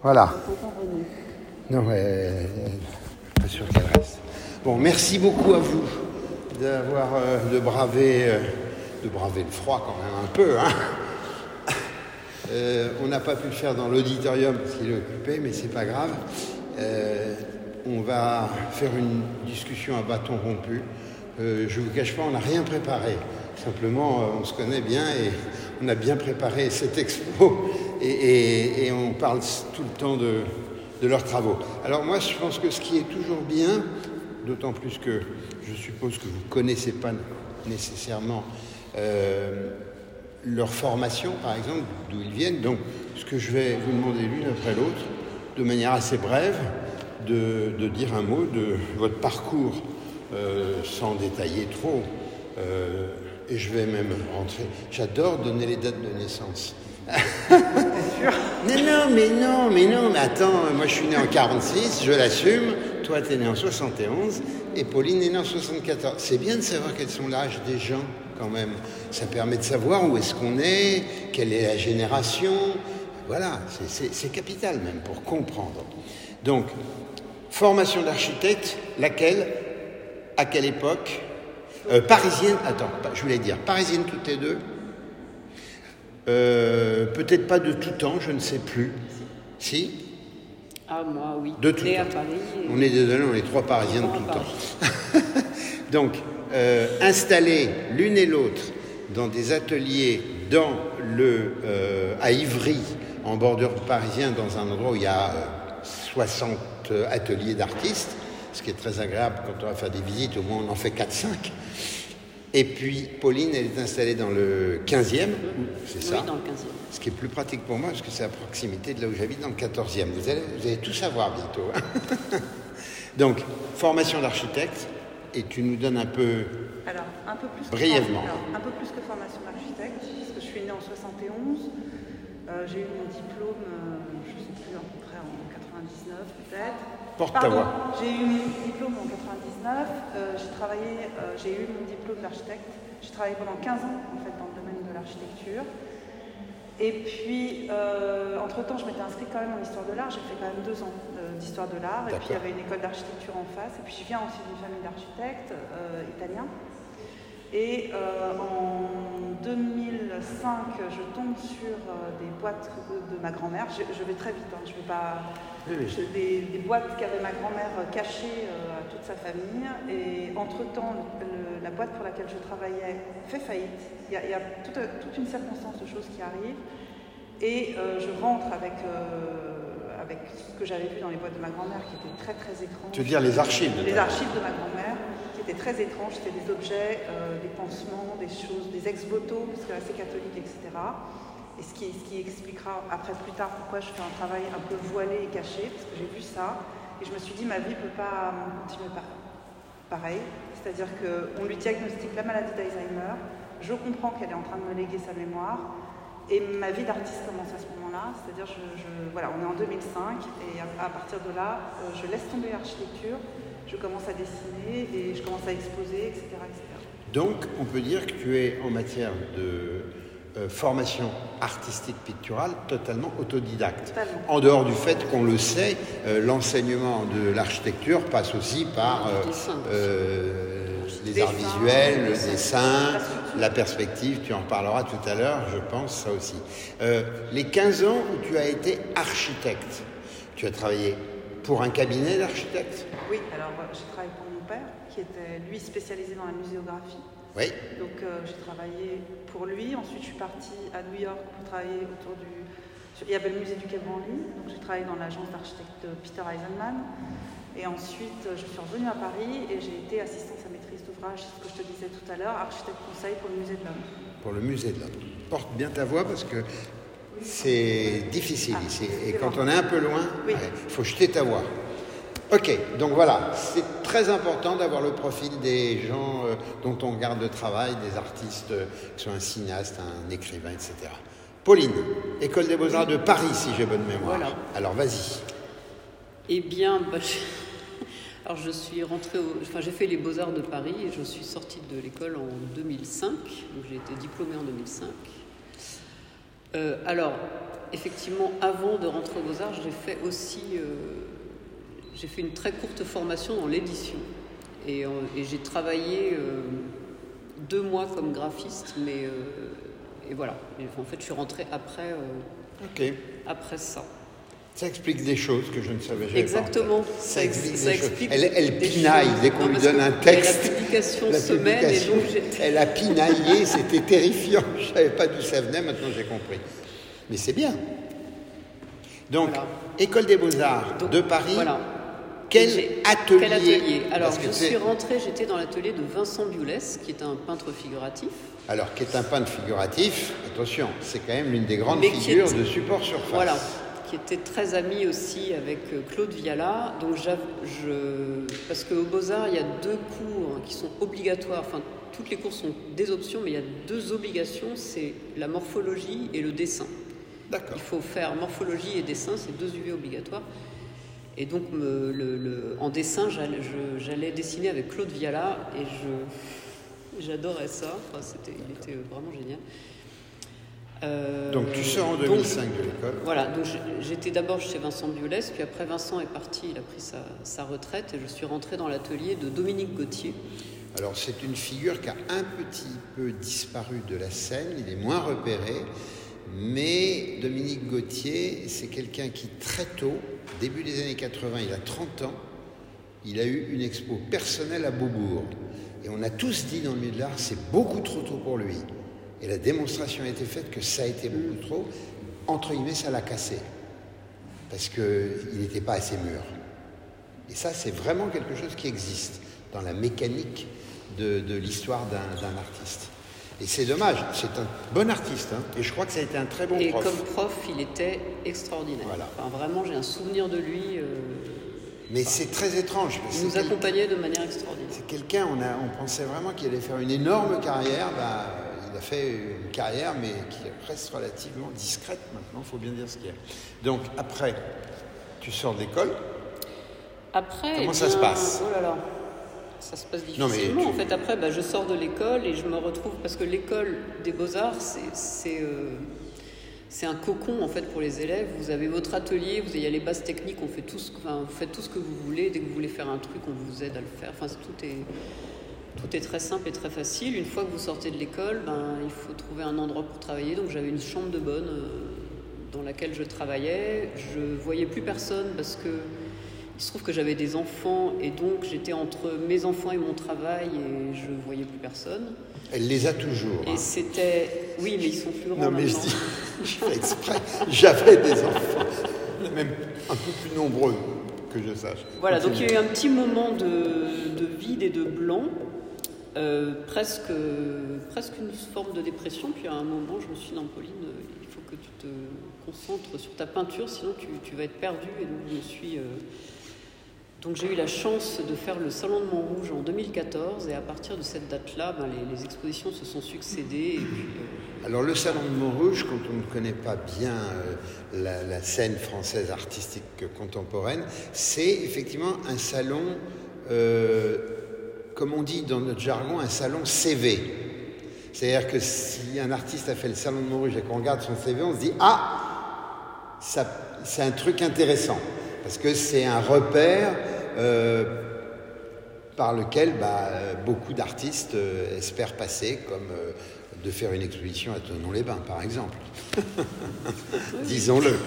Voilà. Non, pas sûr qu'elle reste. Bon, merci beaucoup à vous d'avoir de braver le froid quand même un peu. Hein. On n'a pas pu le faire dans l'auditorium parce qu'il est occupé, mais c'est pas grave. On va faire une discussion à bâton rompu. Je vous cache pas, on n'a rien préparé. Simplement, on se connaît bien et on a bien préparé cette expo et on parle tout le temps de leurs travaux. Alors moi, je pense que ce qui est toujours bien, d'autant plus que je suppose que vous ne connaissez pas nécessairement leur formation, par exemple, d'où ils viennent. Donc, ce que je vais vous demander l'une après l'autre, de manière assez brève, de dire un mot de votre parcours, sans détailler trop. Et je vais même rentrer. J'adore donner les dates de naissance. Mais attends, moi je suis né en 46, je l'assume. Toi, t'es né en 71 et Pauline est née en 74. C'est bien de savoir quels sont l'âge des gens, quand même. Ça permet de savoir où est-ce qu'on est, quelle est la génération. Voilà, c'est capital même pour comprendre. Donc, formation d'architecte, laquelle, à quelle époque? Parisienne, attends, je voulais dire, parisienne toutes les deux. Peut-être pas de tout temps, je ne sais plus. Si? Ah, moi, oui. De tout temps. À Paris et... On est désolé, on est trois parisiens de tout le temps. Donc, installés l'une et l'autre dans des ateliers à Ivry, en bordure parisien, dans un endroit où il y a 60 ateliers d'artistes, ce qui est très agréable quand on va faire des visites, au moins on en fait 4-5. Et puis, Pauline, elle est installée dans le 15e, c'est ça? Oui, dans le 15e. Ce qui est plus pratique pour moi, parce que c'est à proximité de là où j'habite, dans le 14e. Vous allez tout savoir bientôt. Hein. Donc, formation d'architecte, et tu nous donnes un peu... Alors, un peu plus brièvement. Un peu plus que formation d'architecte, parce que je suis née en 71. J'ai eu mon diplôme, je ne sais plus, à peu près en 99 peut-être. Porte ta voix. J'ai eu mon diplôme en 99, j'ai eu mon diplôme d'architecte. J'ai travaillé pendant 15 ans en fait dans le domaine de l'architecture. Et puis, entre-temps, je m'étais inscrite quand même en histoire de l'art. J'ai fait quand même 2 ans d'histoire de l'art. Et puis, il y avait une école d'architecture en face. Et puis, je viens aussi d'une famille d'architectes italiens. Et en 2005, je tombe sur des boîtes de ma grand-mère. Je vais très vite, hein, je vais pas... Des boîtes qu'avait ma grand-mère cachées à toute sa famille. Et entre-temps, la boîte pour laquelle je travaillais fait faillite. Il y a toute une circonstance de choses qui arrivent. Et je rentre avec ce que j'avais vu dans les boîtes de ma grand-mère qui étaient très très étranges. Tu veux dire les archives? Les archives de ma grand-mère qui étaient très étranges. C'était des objets, des pansements, des choses, des ex-voto, parce qu'elle est assez catholique, etc. Et ce qui expliquera après plus tard pourquoi je fais un travail un peu voilé et caché, parce que j'ai vu ça. Et je me suis dit, ma vie ne peut pas continuer pareil. C'est-à-dire qu'on lui diagnostique la maladie d'Alzheimer. Je comprends qu'elle est en train de me léguer sa mémoire. Et ma vie d'artiste commence à ce moment-là. C'est-à-dire, voilà, on est en 2005. Et à partir de là, je laisse tomber l'architecture. Je commence à dessiner et je commence à exposer, etc., etc. Donc, on peut dire que tu es en matière de formation artistique picturale totalement autodidacte. Totalement. En dehors du fait qu'on le sait, l'enseignement de l'architecture passe aussi par les arts visuels, le dessin, la perspective, tu en reparleras tout à l'heure, je pense, ça aussi. Les 15 ans où tu as été architecte, tu as travaillé pour un cabinet d'architecte? Oui, alors j'ai travaillé pour mon père, qui était lui spécialisé dans la muséographie. Oui. Donc j'ai travaillé pour lui. Ensuite, je suis partie à New York pour travailler autour du... Il y avait le musée du Quai Branly. Donc j'ai travaillé dans l'agence d'architecte Peter Eisenman. Et ensuite, je suis revenue à Paris et j'ai été assistante à maîtrise d'ouvrage, c'est ce que je te disais tout à l'heure, architecte conseil pour le musée de l'homme. Pour le musée de l'homme. Porte bien ta voix parce que c'est difficile ici. Et quand on est un peu loin, il faut jeter ta voix. Ok, donc voilà, c'est très important d'avoir le profil des gens dont on regarde le travail, des artistes qui sont un cinéaste, un écrivain, etc. Pauline, École des Beaux-Arts de Paris, si j'ai bonne mémoire. Voilà. Alors, vas-y. Eh bien, alors je suis rentrée j'ai fait les Beaux-Arts de Paris et je suis sortie de l'école en 2005. Donc j'ai été diplômée en 2005. Alors, effectivement, avant de rentrer aux Beaux-Arts, j'ai fait aussi j'ai fait une très courte formation dans l'édition. Et j'ai travaillé 2 mois comme graphiste, mais et voilà. Et en fait, je suis rentrée après, après ça. Ça explique des choses que je ne savais jamais. Exactement. Ça explique elle pinaille dès qu'on lui donne un texte. La publication semaine, et donc j'étais... Elle a pinaillé, c'était terrifiant. Je ne savais pas d'où ça venait, maintenant j'ai compris. Mais c'est bien. Donc, voilà. École des Beaux-Arts de Paris. Voilà. Quel atelier? Alors, je suis rentrée, j'étais dans l'atelier de Vincent Biolès, qui est un peintre figuratif. Alors, qui est un peintre figuratif, attention, c'est quand même l'une des grandes figures de support surface. Voilà, qui était très ami aussi avec Claude Viala. Donc, parce qu'aux Beaux-Arts, il y a 2 cours qui sont obligatoires. Enfin, toutes les cours sont des options, mais il y a 2 obligations, c'est la morphologie et le dessin. D'accord. Il faut faire morphologie et dessin, c'est 2 UV obligatoires. Et donc, en dessin, j'allais dessiner avec Claude Viala et j'adorais ça. Enfin, il était vraiment génial. Donc, tu sors en 2005 de l'école. Voilà, donc j'étais d'abord chez Vincent Biolès, puis après Vincent est parti, il a pris sa retraite et je suis rentrée dans l'atelier de Dominique Gauthier. Alors, c'est une figure qui a un petit peu disparu de la scène, il est moins repéré. Mais Dominique Gauthier, c'est quelqu'un qui très tôt, début des années 80, il a 30 ans, il a eu une expo personnelle à Beaubourg. Et on a tous dit dans le milieu de l'art, c'est beaucoup trop tôt pour lui. Et la démonstration a été faite que ça a été beaucoup trop. Entre guillemets, ça l'a cassé. Parce qu'il n'était pas assez mûr. Et ça, c'est vraiment quelque chose qui existe dans la mécanique de l'histoire d'un artiste. Et c'est dommage, c'est un bon artiste, hein, et je crois que ça a été un très bon prof. Et comme prof, il était extraordinaire. Voilà. Enfin, vraiment, j'ai un souvenir de lui. Mais c'est très étrange. Il nous accompagnait de manière extraordinaire. C'est quelqu'un, on pensait vraiment qu'il allait faire une énorme carrière. Il a fait une carrière, mais qui reste relativement discrète maintenant, il faut bien dire ce qu'il y a. Donc après, tu sors de l'école. Après, comment ça se passe? Oh là là. Ça se passe difficilement. En fait, après, je sors de l'école et je me retrouve... Parce que l'école des Beaux-Arts, c'est un cocon, en fait, pour les élèves. Vous avez votre atelier, vous avez les bases techniques, vous faites tout ce que vous voulez. Dès que vous voulez faire un truc, on vous aide à le faire. Enfin, tout est très simple et très facile. Une fois que vous sortez de l'école, il faut trouver un endroit pour travailler. Donc, j'avais une chambre de bonne dans laquelle je travaillais. Je voyais plus personne parce que... Il se trouve que j'avais des enfants et donc j'étais entre mes enfants et mon travail et je ne voyais plus personne. Elle les a toujours. Et c'était... Oui, mais ils sont plus grands. Non, mais maintenant. je fais exprès. J'avais des enfants, même un peu plus nombreux que je sache. Voilà, donc il y a eu un petit moment de vide et de blanc, presque une forme de dépression. Puis à un moment, je me suis dit, non, Pauline, il faut que tu te concentres sur ta peinture, sinon tu vas être perdue. Et donc je me suis... Donc j'ai eu la chance de faire le Salon de Montrouge en 2014 et à partir de cette date-là, les expositions se sont succédées. Et puis, Alors le Salon de Montrouge, quand on ne connaît pas bien la scène française artistique contemporaine, c'est effectivement un salon, comme on dit dans notre jargon, un salon CV. C'est-à-dire que si un artiste a fait le Salon de Montrouge et qu'on regarde son CV, on se dit « Ah, c'est un truc intéressant ». Parce que c'est un repère par lequel beaucoup d'artistes espèrent passer, comme de faire une exposition à Thonon-les-Bains, par exemple. Disons-le.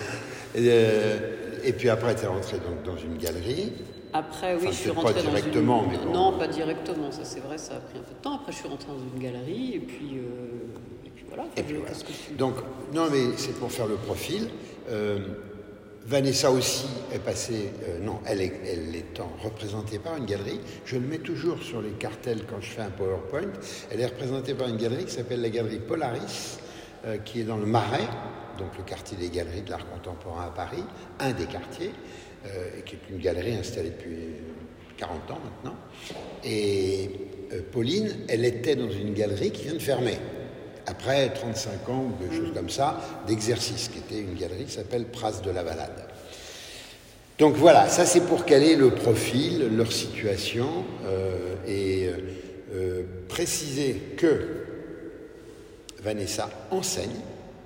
Et puis après, tu es rentré donc dans une galerie. Après, oui, je suis rentrée dans directement, mais bon. Non, pas directement, ça c'est vrai, ça a pris un peu de temps. Après, je suis rentrée dans une galerie, et puis voilà. Et puis, voilà. Donc, non, mais c'est pour faire le profil. Vanessa aussi est passée, elle étant représentée par une galerie. Je le mets toujours sur les cartels quand je fais un PowerPoint. Elle est représentée par une galerie qui s'appelle la galerie Polaris, qui est dans le Marais, donc le quartier des galeries de l'art contemporain à Paris, un des quartiers, qui est une galerie installée depuis 40 ans maintenant. Et Pauline, elle était dans une galerie qui vient de fermer. Après 35 ans ou des choses comme ça, d'exercice, qui était une galerie qui s'appelle Pras de la Balade. Donc voilà, ça c'est pour caler le profil, leur situation, et préciser que Vanessa enseigne,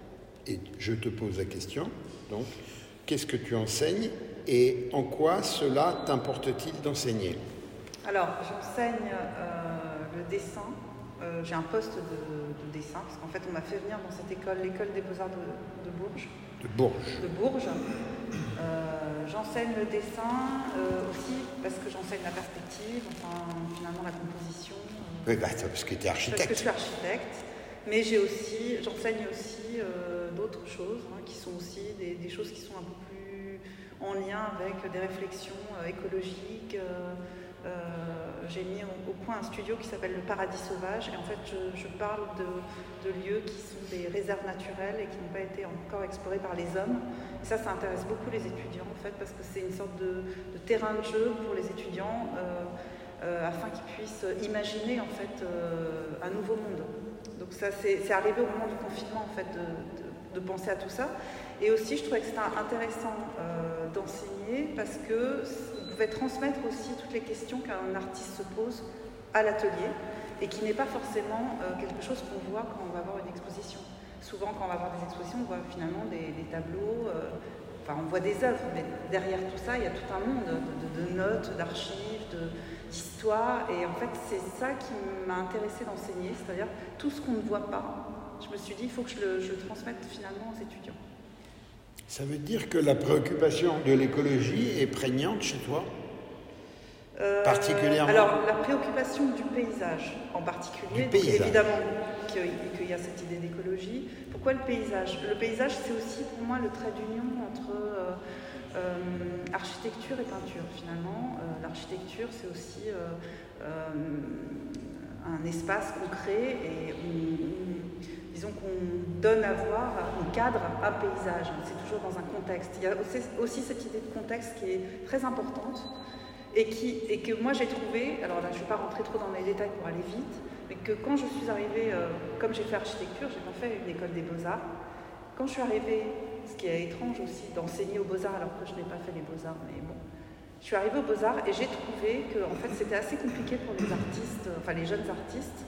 Et je te pose la question, donc, qu'est-ce que tu enseignes et en quoi cela t'importe-t-il d'enseigner? Alors, j'enseigne le dessin. J'ai un poste de dessin, parce qu'en fait, on m'a fait venir dans cette école, l'école des Beaux-Arts de Bourges. De Bourges. De Bourges. J'enseigne le dessin aussi parce que j'enseigne la perspective, enfin, finalement la composition. Oui, parce que tu es architecte. Parce que je suis architecte. Mais j'enseigne aussi d'autres choses, qui sont aussi des choses qui sont un peu plus en lien avec des réflexions écologiques. J'ai mis au point un studio qui s'appelle le Paradis Sauvage, et en fait je parle de lieux qui sont des réserves naturelles et qui n'ont pas été encore explorés par les hommes. Et ça intéresse beaucoup les étudiants en fait, parce que c'est une sorte de terrain de jeu pour les étudiants afin qu'ils puissent imaginer en fait un nouveau monde. Donc ça c'est arrivé au moment du confinement en fait de penser à tout ça. Et aussi je trouvais que c'était intéressant d'enseigner parce que on pouvait transmettre aussi toutes les questions qu'un artiste se pose à l'atelier et qui n'est pas forcément quelque chose qu'on voit quand on va voir une exposition. Souvent, quand on va voir des expositions, on voit finalement des tableaux, on voit des œuvres, mais derrière tout ça, il y a tout un monde de notes, d'archives, d'histoire. Et en fait, c'est ça qui m'a intéressée d'enseigner, c'est-à-dire tout ce qu'on ne voit pas. Je me suis dit, il faut que je le transmette finalement aux étudiants. Ça veut dire que la préoccupation de l'écologie est prégnante chez toi? Particulièrement? Alors, la préoccupation du paysage en particulier, donc évidemment qu'il y a cette idée d'écologie. Pourquoi le paysage? Le paysage, c'est aussi pour moi le trait d'union entre architecture et peinture, finalement. L'architecture, c'est aussi un espace qu'on crée et disons qu'on donne à voir, on cadre un paysage, c'est toujours dans un contexte. Il y a aussi cette idée de contexte qui est très importante et que moi j'ai trouvé, alors là je ne vais pas rentrer trop dans les détails pour aller vite, mais que quand je suis arrivée, comme j'ai fait architecture, j'ai pas fait une école des Beaux-Arts, quand je suis arrivée, ce qui est étrange aussi d'enseigner aux Beaux-Arts alors que je n'ai pas fait les Beaux-Arts, mais bon, je suis arrivée aux Beaux-Arts et j'ai trouvé que en fait, c'était assez compliqué pour les artistes, enfin les jeunes artistes,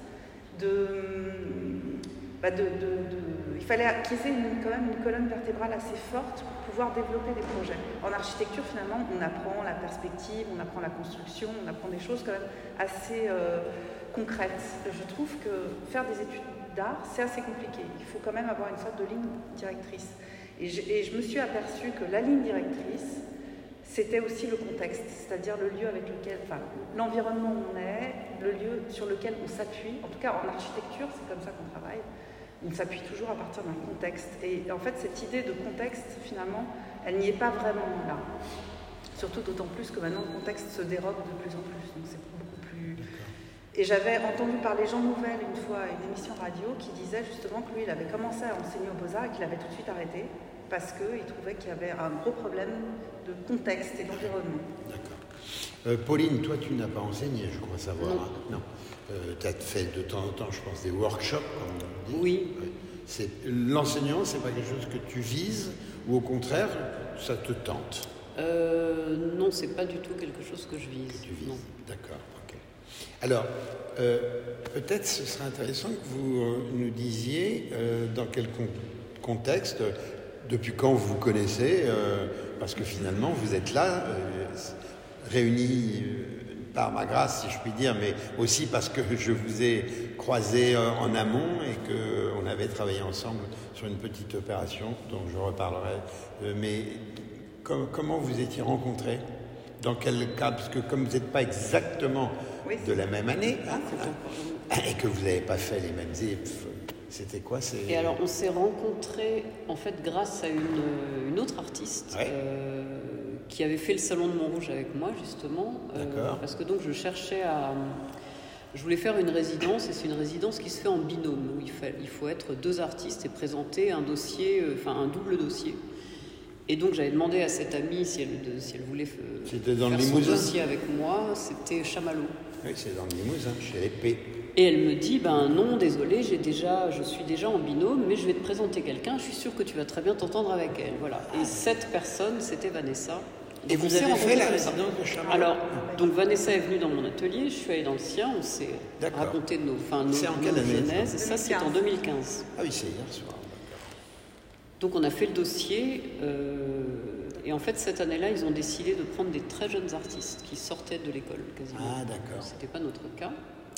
il fallait qu'ils aient quand même une colonne vertébrale assez forte pour pouvoir développer des projets. En architecture, finalement, on apprend la perspective, on apprend la construction, on apprend des choses quand même assez concrètes. Je trouve que faire des études d'art, c'est assez compliqué. Il faut quand même avoir une sorte de ligne directrice. Et je me suis aperçue que la ligne directrice, c'était aussi le contexte, c'est-à-dire le lieu avec lequel, l'environnement où on est, le lieu sur lequel on s'appuie. En tout cas, en architecture, c'est comme ça qu'on travaille. On s'appuie toujours à partir d'un contexte. Et en fait, cette idée de contexte, finalement, elle n'y est pas vraiment là. Surtout d'autant plus que maintenant, le contexte se dérobe de plus en plus. Donc c'est beaucoup plus... Et j'avais entendu parler Jean Nouvel une fois à une émission radio qui disait justement que lui, il avait commencé à enseigner aux Beaux-Arts et qu'il avait tout de suite arrêté parce qu'il trouvait qu'il y avait un gros problème de contexte et d'environnement. D'accord. Pauline, toi, tu n'as pas enseigné, je crois savoir. Non. Hein. Non. Tu as fait de temps en temps, je pense, des workshops, comme on dit. Oui. L'enseignement, c'est pas quelque chose que tu vises ou au contraire, ça te tente? Non, c'est pas du tout quelque chose que je vise. Que tu vises. Non. D'accord, ok. Alors, peut-être ce serait intéressant que vous nous disiez dans quel contexte, depuis quand vous vous connaissez, parce que finalement, vous êtes là, réunis par ma grâce, si je puis dire, mais aussi parce que je vous ai croisé en amont et qu'on avait travaillé ensemble sur une petite opération dont je reparlerai. Mais comment vous étiez rencontrés? Dans quel cas? Parce que comme vous n'êtes pas exactement de la même année, et que vous n'avez pas fait les mêmes EPF, c'était quoi? Et alors, on s'est rencontrés, en fait, grâce à une autre artiste qui avait fait le Salon de Montrouge avec moi, justement. Parce que donc, je voulais faire une résidence, et c'est une résidence qui se fait en binôme, où il faut être deux artistes et présenter un dossier, un double dossier. Et donc, j'avais demandé à cette amie si elle voulait faire son dossier avec moi. C'était Chamallow. Oui, c'est dans le Limousin, chez les P. Et elle me dit, non, désolé, je suis déjà en binôme, mais je vais te présenter quelqu'un, je suis sûre que tu vas très bien t'entendre avec elle. Voilà. Et cette personne, c'était Vanessa. Et vous avez fait la résidence de Chamallow? Alors, donc Vanessa est venue dans mon atelier, je suis allée dans le sien, on s'est raconté nos c'est en quelle année, genèses, et ça c'est en 2015. Ah oui, c'est hier soir. Donc on a fait le dossier et en fait cette année-là ils ont décidé de prendre des très jeunes artistes qui sortaient de l'école quasiment. Ah d'accord. C'était pas notre cas.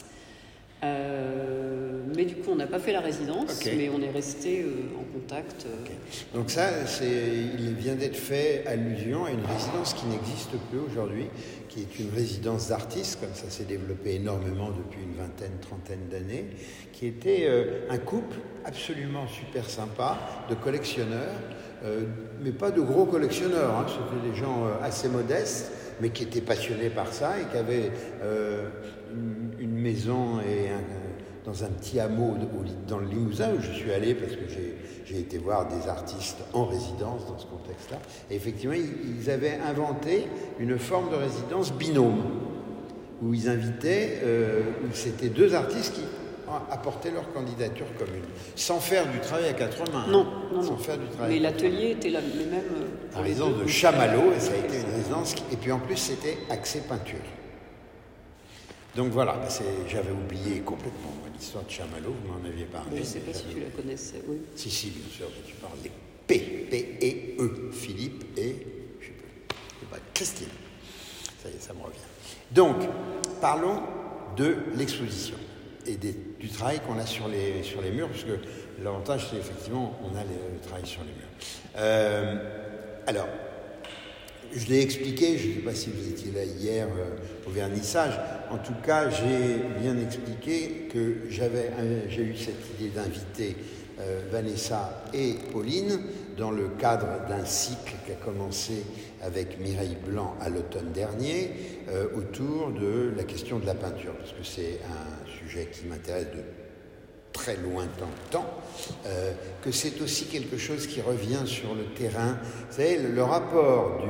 Mais du coup on n'a pas fait la résidence, mais on est resté en contact. Donc ça, il vient d'être fait allusion à une résidence qui n'existe plus aujourd'hui, qui est une résidence d'artistes, comme ça s'est développé énormément depuis une vingtaine, trentaine d'années, qui était un couple absolument super sympa de collectionneurs, mais pas de gros collectionneurs, hein, c'était des gens assez modestes, mais qui étaient passionnés par ça et qui avaient une maison dans un petit hameau dans le Limousin où je suis allé parce que j'ai été voir des artistes en résidence dans ce contexte-là. Et effectivement, ils avaient inventé une forme de résidence binôme où ils invitaient, où c'était deux artistes qui apportaient leur candidature commune, sans faire du travail à quatre mains. Non. Faire du travail. Mais l'atelier était le même. La résidence de Chamallow, et ça a été une résidence. Et puis en plus, c'était axé peinture. Donc voilà, j'avais oublié complètement l'histoire de Chamallow, vous m'en aviez parlé. Je ne sais pas si tu la connaissais, oui. Si, bien sûr, tu parles des P-E, Philippe et, je ne sais pas, Christine. Ça y est, ça me revient. Donc, parlons de l'exposition et du travail qu'on a sur les murs, parce que l'avantage, c'est effectivement, on a le travail sur les murs. Alors, je l'ai expliqué, je ne sais pas si vous étiez là hier au vernissage, en tout cas j'ai bien expliqué que j'ai eu cette idée d'inviter Vanessa et Pauline dans le cadre d'un cycle qui a commencé avec Mireille Blanc à l'automne dernier autour de la question de la peinture, parce que c'est un sujet qui m'intéresse de très lointain temps, que c'est aussi quelque chose qui revient sur le terrain. Vous savez, le rapport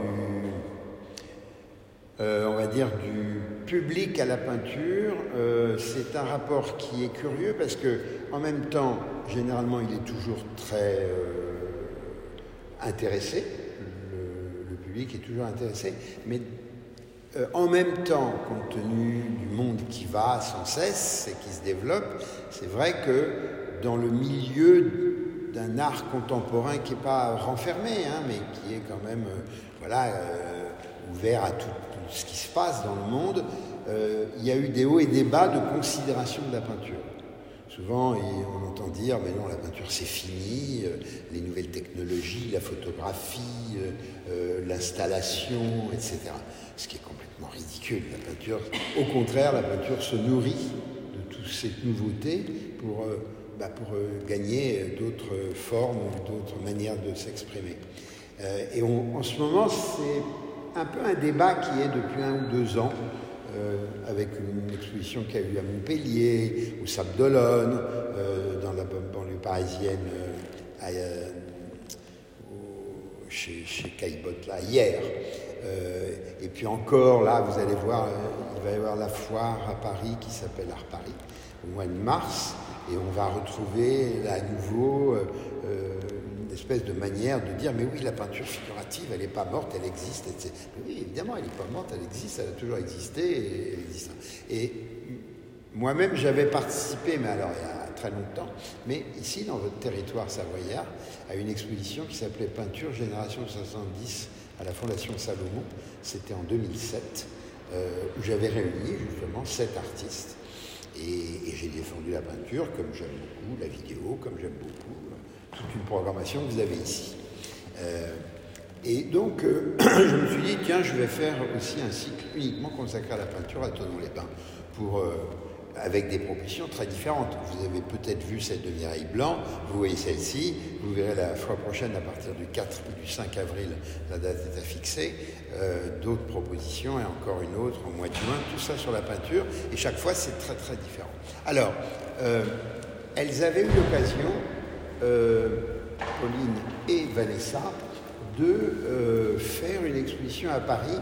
on va dire du public à la peinture, c'est un rapport qui est curieux parce que en même temps, généralement, il est toujours très intéressé. Le public est toujours intéressé, mais en même temps, compte tenu du monde qui va sans cesse et qui se développe, c'est vrai que dans le milieu d'un art contemporain qui n'est pas renfermé, hein, mais qui est quand même ouvert à tout ce qui se passe dans le monde, il y a eu des hauts et des bas de considération de la peinture. Souvent, on entend dire, mais non, la peinture c'est fini, les nouvelles technologies, la photographie, l'installation, etc. Ce qui est complètement ridicule. La peinture, au contraire, la peinture se nourrit de toutes ces nouveautés pour gagner d'autres formes, d'autres manières de s'exprimer. Et en ce moment, c'est un peu un débat qui est depuis 1 ou 2 ans, avec une exposition qui a eu à Montpellier, au Sable d'Olonne, dans la banlieue parisienne, chez Caillebotte, là, hier. Et puis encore, là, vous allez voir, il va y avoir la foire à Paris qui s'appelle Art Paris, au mois de mars, et on va retrouver à nouveau une espèce de manière de dire mais oui, la peinture figurative, elle n'est pas morte, elle existe. Etc. Oui, évidemment, elle n'est pas morte, elle existe, elle a toujours existé et elle existe. Et moi-même, j'avais participé, mais alors il y a très longtemps, mais ici, dans votre territoire savoyard, à une exposition qui s'appelait Peinture Génération 70 à la Fondation Salomon. C'était en 2007, où j'avais réuni justement 7 artistes. Et j'ai défendu la peinture, comme j'aime beaucoup, la vidéo, comme j'aime beaucoup, toute une programmation que vous avez ici. Et donc, je me suis dit, tiens, je vais faire aussi un cycle uniquement consacré à la peinture à Thonon-les-Bains, avec des propositions très différentes. Vous avez peut-être vu celle de Mireille Blanc, vous voyez celle-ci, vous verrez la fois prochaine, à partir du 4 ou du 5 avril, la date est à fixer, d'autres propositions et encore une autre au mois de juin, tout ça sur la peinture, et chaque fois c'est très très différent. Alors, elles avaient eu l'occasion, Pauline et Vanessa, de faire une exposition à Paris,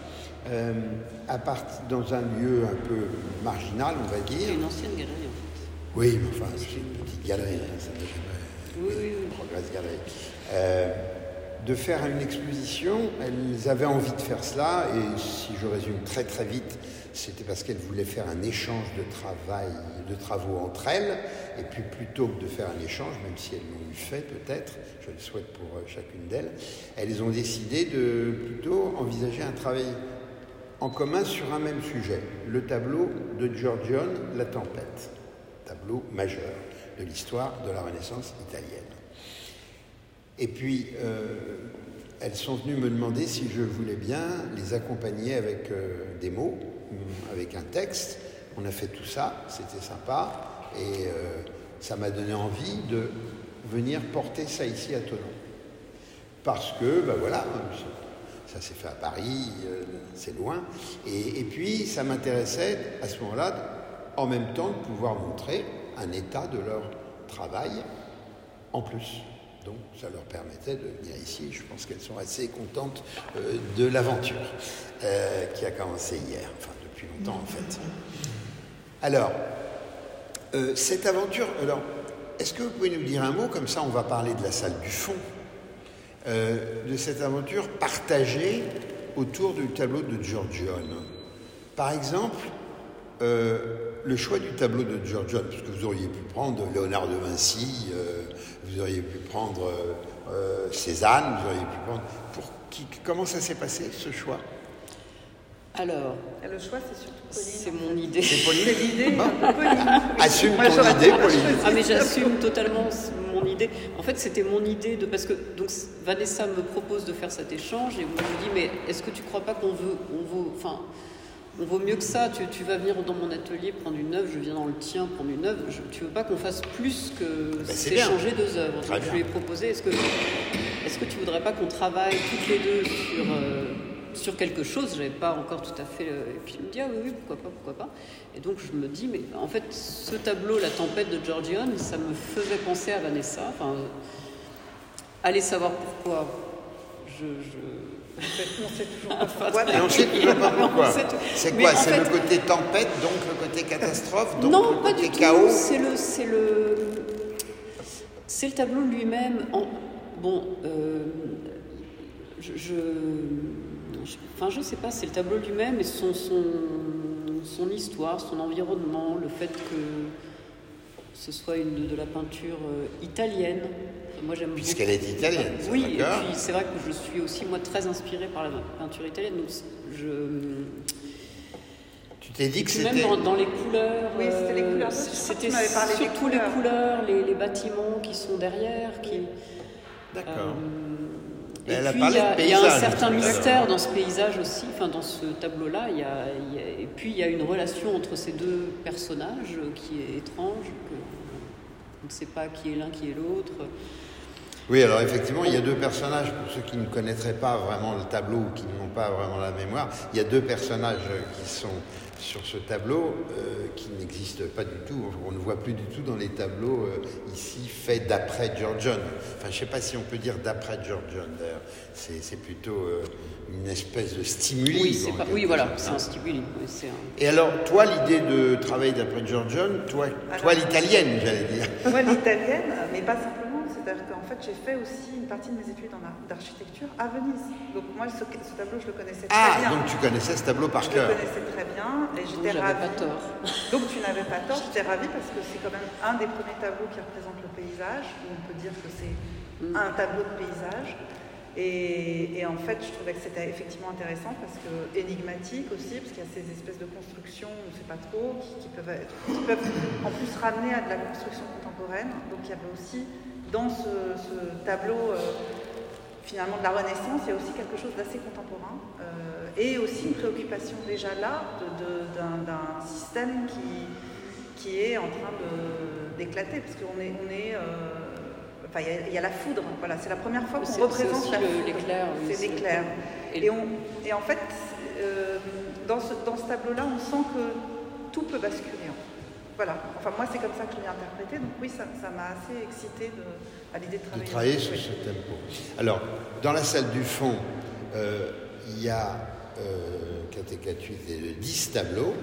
dans un lieu un peu marginal, on va dire. Une ancienne galerie, en fait. Oui, mais enfin, c'est une petite galerie, ça n'a jamais... Oui. Progress Galerie. de faire une exposition. Elles avaient envie de faire cela, et si je résume très très vite, c'était parce qu'elles voulaient faire un échange de travaux entre elles, et puis plutôt que de faire un échange, même si elles l'ont eu fait peut-être, je le souhaite pour chacune d'elles, elles ont décidé de plutôt envisager un travail en commun sur un même sujet, le tableau de Giorgione, La Tempête, tableau majeur de l'histoire de la Renaissance italienne. Et puis, elles sont venues me demander si je voulais bien les accompagner avec des mots, avec un texte. On a fait tout ça, c'était sympa, et ça m'a donné envie de venir porter ça ici à Thonon. Parce que, ben voilà, ça s'est fait à Paris, c'est loin, et puis ça m'intéressait à ce moment-là, en même temps, de pouvoir montrer un état de leur travail en plus. Donc ça leur permettait de venir ici. Je pense qu'elles sont assez contentes de l'aventure qui a commencé hier, enfin depuis longtemps en fait. Alors, cette aventure, est-ce que vous pouvez nous dire un mot, comme ça on va parler de la salle du fond, de cette aventure partagée autour du tableau de Giorgione. Par exemple, le choix du tableau de Giorgione, parce que vous auriez pu prendre Léonard de Vinci, vous auriez pu prendre Cézanne, vous auriez pu prendre... Comment ça s'est passé, ce choix? Alors, le choix, c'est surtout Pauline. C'est mon idée. C'est Pauline. C'est l'idée de Pauline. Assume ton idée, Pauline. Ah, mais j'assume totalement mon idée. En fait, c'était mon idée de... Parce que donc, Vanessa me propose de faire cet échange, et je me dis, mais est-ce que tu ne crois pas qu'on vaut mieux que ça, tu vas venir dans mon atelier prendre une œuvre, je viens dans le tien prendre une œuvre, tu veux pas qu'on fasse plus que s'échanger 2 œuvres. Donc je lui ai proposé, est-ce que tu voudrais pas qu'on travaille toutes les deux sur quelque chose? J'avais pas encore tout à fait... Et puis il me dit, ah oui, pourquoi pas. Et donc je me dis, mais en fait, ce tableau, La Tempête de Giorgione, ça me faisait penser à Vanessa. Enfin, allez savoir pourquoi. On sait toujours pas pourquoi. Et on sait toujours pas pourquoi. C'est quoi? C'est le côté tempête, donc le côté catastrophe, donc non, le pas côté du chaos? tout. C'est le tableau lui-même. Je sais pas, c'est le tableau lui-même et son histoire, son environnement, le fait que ce soit de la peinture italienne. Moi, j'aime Puisqu'elle est italienne. Oui, et puis c'est vrai que je suis aussi, moi, très inspirée par la peinture italienne. Donc tu t'es dit que c'était... Même dans les couleurs... Oui, c'était les couleurs. C'était surtout les couleurs, les bâtiments qui sont derrière. D'accord. Et puis, il y a un certain mystère dans ce paysage aussi, enfin dans ce tableau-là. Et puis, il y a une relation entre ces 2 personnages qui est étrange. On ne sait pas qui est l'un, qui est l'autre. Oui, alors effectivement, il y a 2 personnages, pour ceux qui ne connaîtraient pas vraiment le tableau ou qui n'ont pas vraiment la mémoire, il y a 2 personnages qui sont sur ce tableau qui n'existent pas du tout. On ne voit plus du tout dans les tableaux ici faits d'après Giorgione. Enfin, je ne sais pas si on peut dire d'après Giorgione, d'ailleurs. C'est plutôt une espèce de stimuli. Oui, voilà, c'est un stimuli. Oui, Et alors, toi, l'idée de travailler d'après Giorgione, toi l'italienne, j'allais dire. Moi, l'italienne, mais pas simplement. C'est-à-dire qu'en fait, j'ai fait aussi une partie de mes études d'architecture à Venise. Donc moi, ce tableau, je le connaissais très bien. Ah, donc tu connaissais ce tableau par cœur. Je le connaissais très bien et j'étais ravie. Pas tort. Donc tu n'avais pas tort, j'étais ravie parce que c'est quand même un des premiers tableaux qui représente le paysage, où on peut dire que c'est un tableau de paysage. Et en fait, je trouvais que c'était effectivement intéressant parce que énigmatique aussi, parce qu'il y a ces espèces de constructions, on ne sait pas trop, qui peuvent en plus ramener à de la construction contemporaine. Donc il y avait aussi dans ce tableau finalement de la Renaissance, il y a aussi quelque chose d'assez contemporain et aussi une préoccupation déjà là d'un système qui est en train d'éclater, parce qu'on est enfin, il y a la foudre, voilà, c'est la première fois qu'on représente la foudre. L'éclair. C'est l'éclair. Et en fait, dans ce tableau-là, on sent que tout peut basculer. Voilà, enfin moi c'est comme ça que je l'ai interprété, donc oui, ça m'a assez excitée à l'idée de travailler sur ce tempo. Alors, dans la salle du fond, il y a 4 et 4, 8 et 10 tableaux,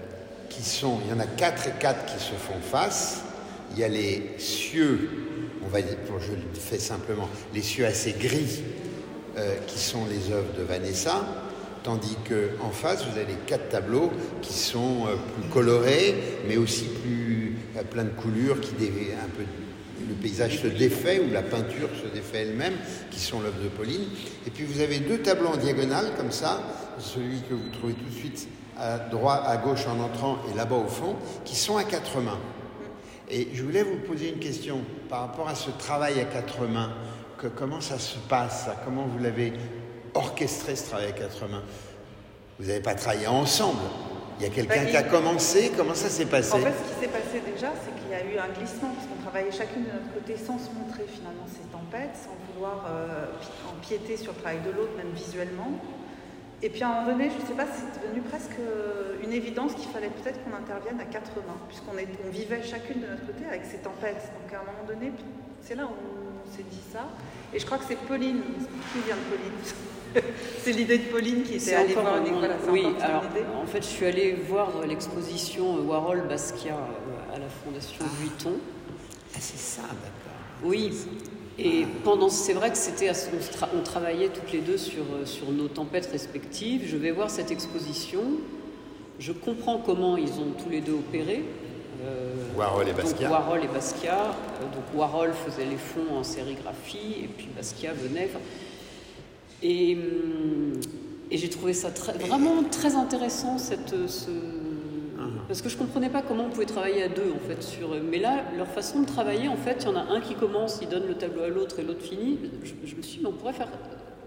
il y en a 4 et 4 qui se font face. Il y a les cieux, on je le fais simplement, les cieux assez gris qui sont les œuvres de Vanessa, tandis qu'en face, vous avez 4 tableaux qui sont plus colorés, mais aussi plein de coulures, un peu le paysage se défait ou la peinture se défait elle-même, qui sont l'œuvre de Pauline. Et puis vous avez 2 tableaux en diagonale, comme ça, celui que vous trouvez tout de suite à gauche en entrant et là-bas au fond, qui sont à 4 mains. Et je voulais vous poser une question par rapport à ce travail à 4 mains. Comment ça se passe, ça? Comment vous l'avez orchestré, ce travail à 4 mains? Vous n'avez pas travaillé ensemble. Il y a quelqu'un qui a commencé. Comment ça s'est passé? En fait, ce qui s'est passé déjà, c'est qu'il y a eu un glissement, parce qu'on travaillait chacune de notre côté sans se montrer finalement ces tempêtes, sans vouloir empiéter sur le travail de l'autre, même visuellement. Et puis à un moment donné, je ne sais pas, c'est devenu presque une évidence qu'il fallait peut-être qu'on intervienne à 4 mains, puisqu'on vivait chacune de notre côté avec ces tempêtes. Donc à un moment donné, c'est là où on s'est dit ça. Et je crois que c'est Pauline, qui vient de Pauline. C'est l'idée de Pauline qui était allée voir. Oui, alors en fait, je suis allée voir l'exposition Warhol-Basquiat à la Fondation Vuitton. Ah, c'est ça, d'accord. Oui. Et c'est vrai que on travaillait toutes les deux sur nos tempêtes respectives. Je vais voir cette exposition. Je comprends comment ils ont tous les deux opéré. Warhol et Basquiat. Donc Warhol et Basquiat. Donc Warhol faisait les fonds en sérigraphie et puis Basquiat venait. Et j'ai trouvé ça vraiment très intéressant parce que je comprenais pas comment on pouvait travailler à 2 en fait mais là leur façon de travailler, en fait il y en a un qui commence, il donne le tableau à l'autre et l'autre finit. Je me suis dit on pourrait faire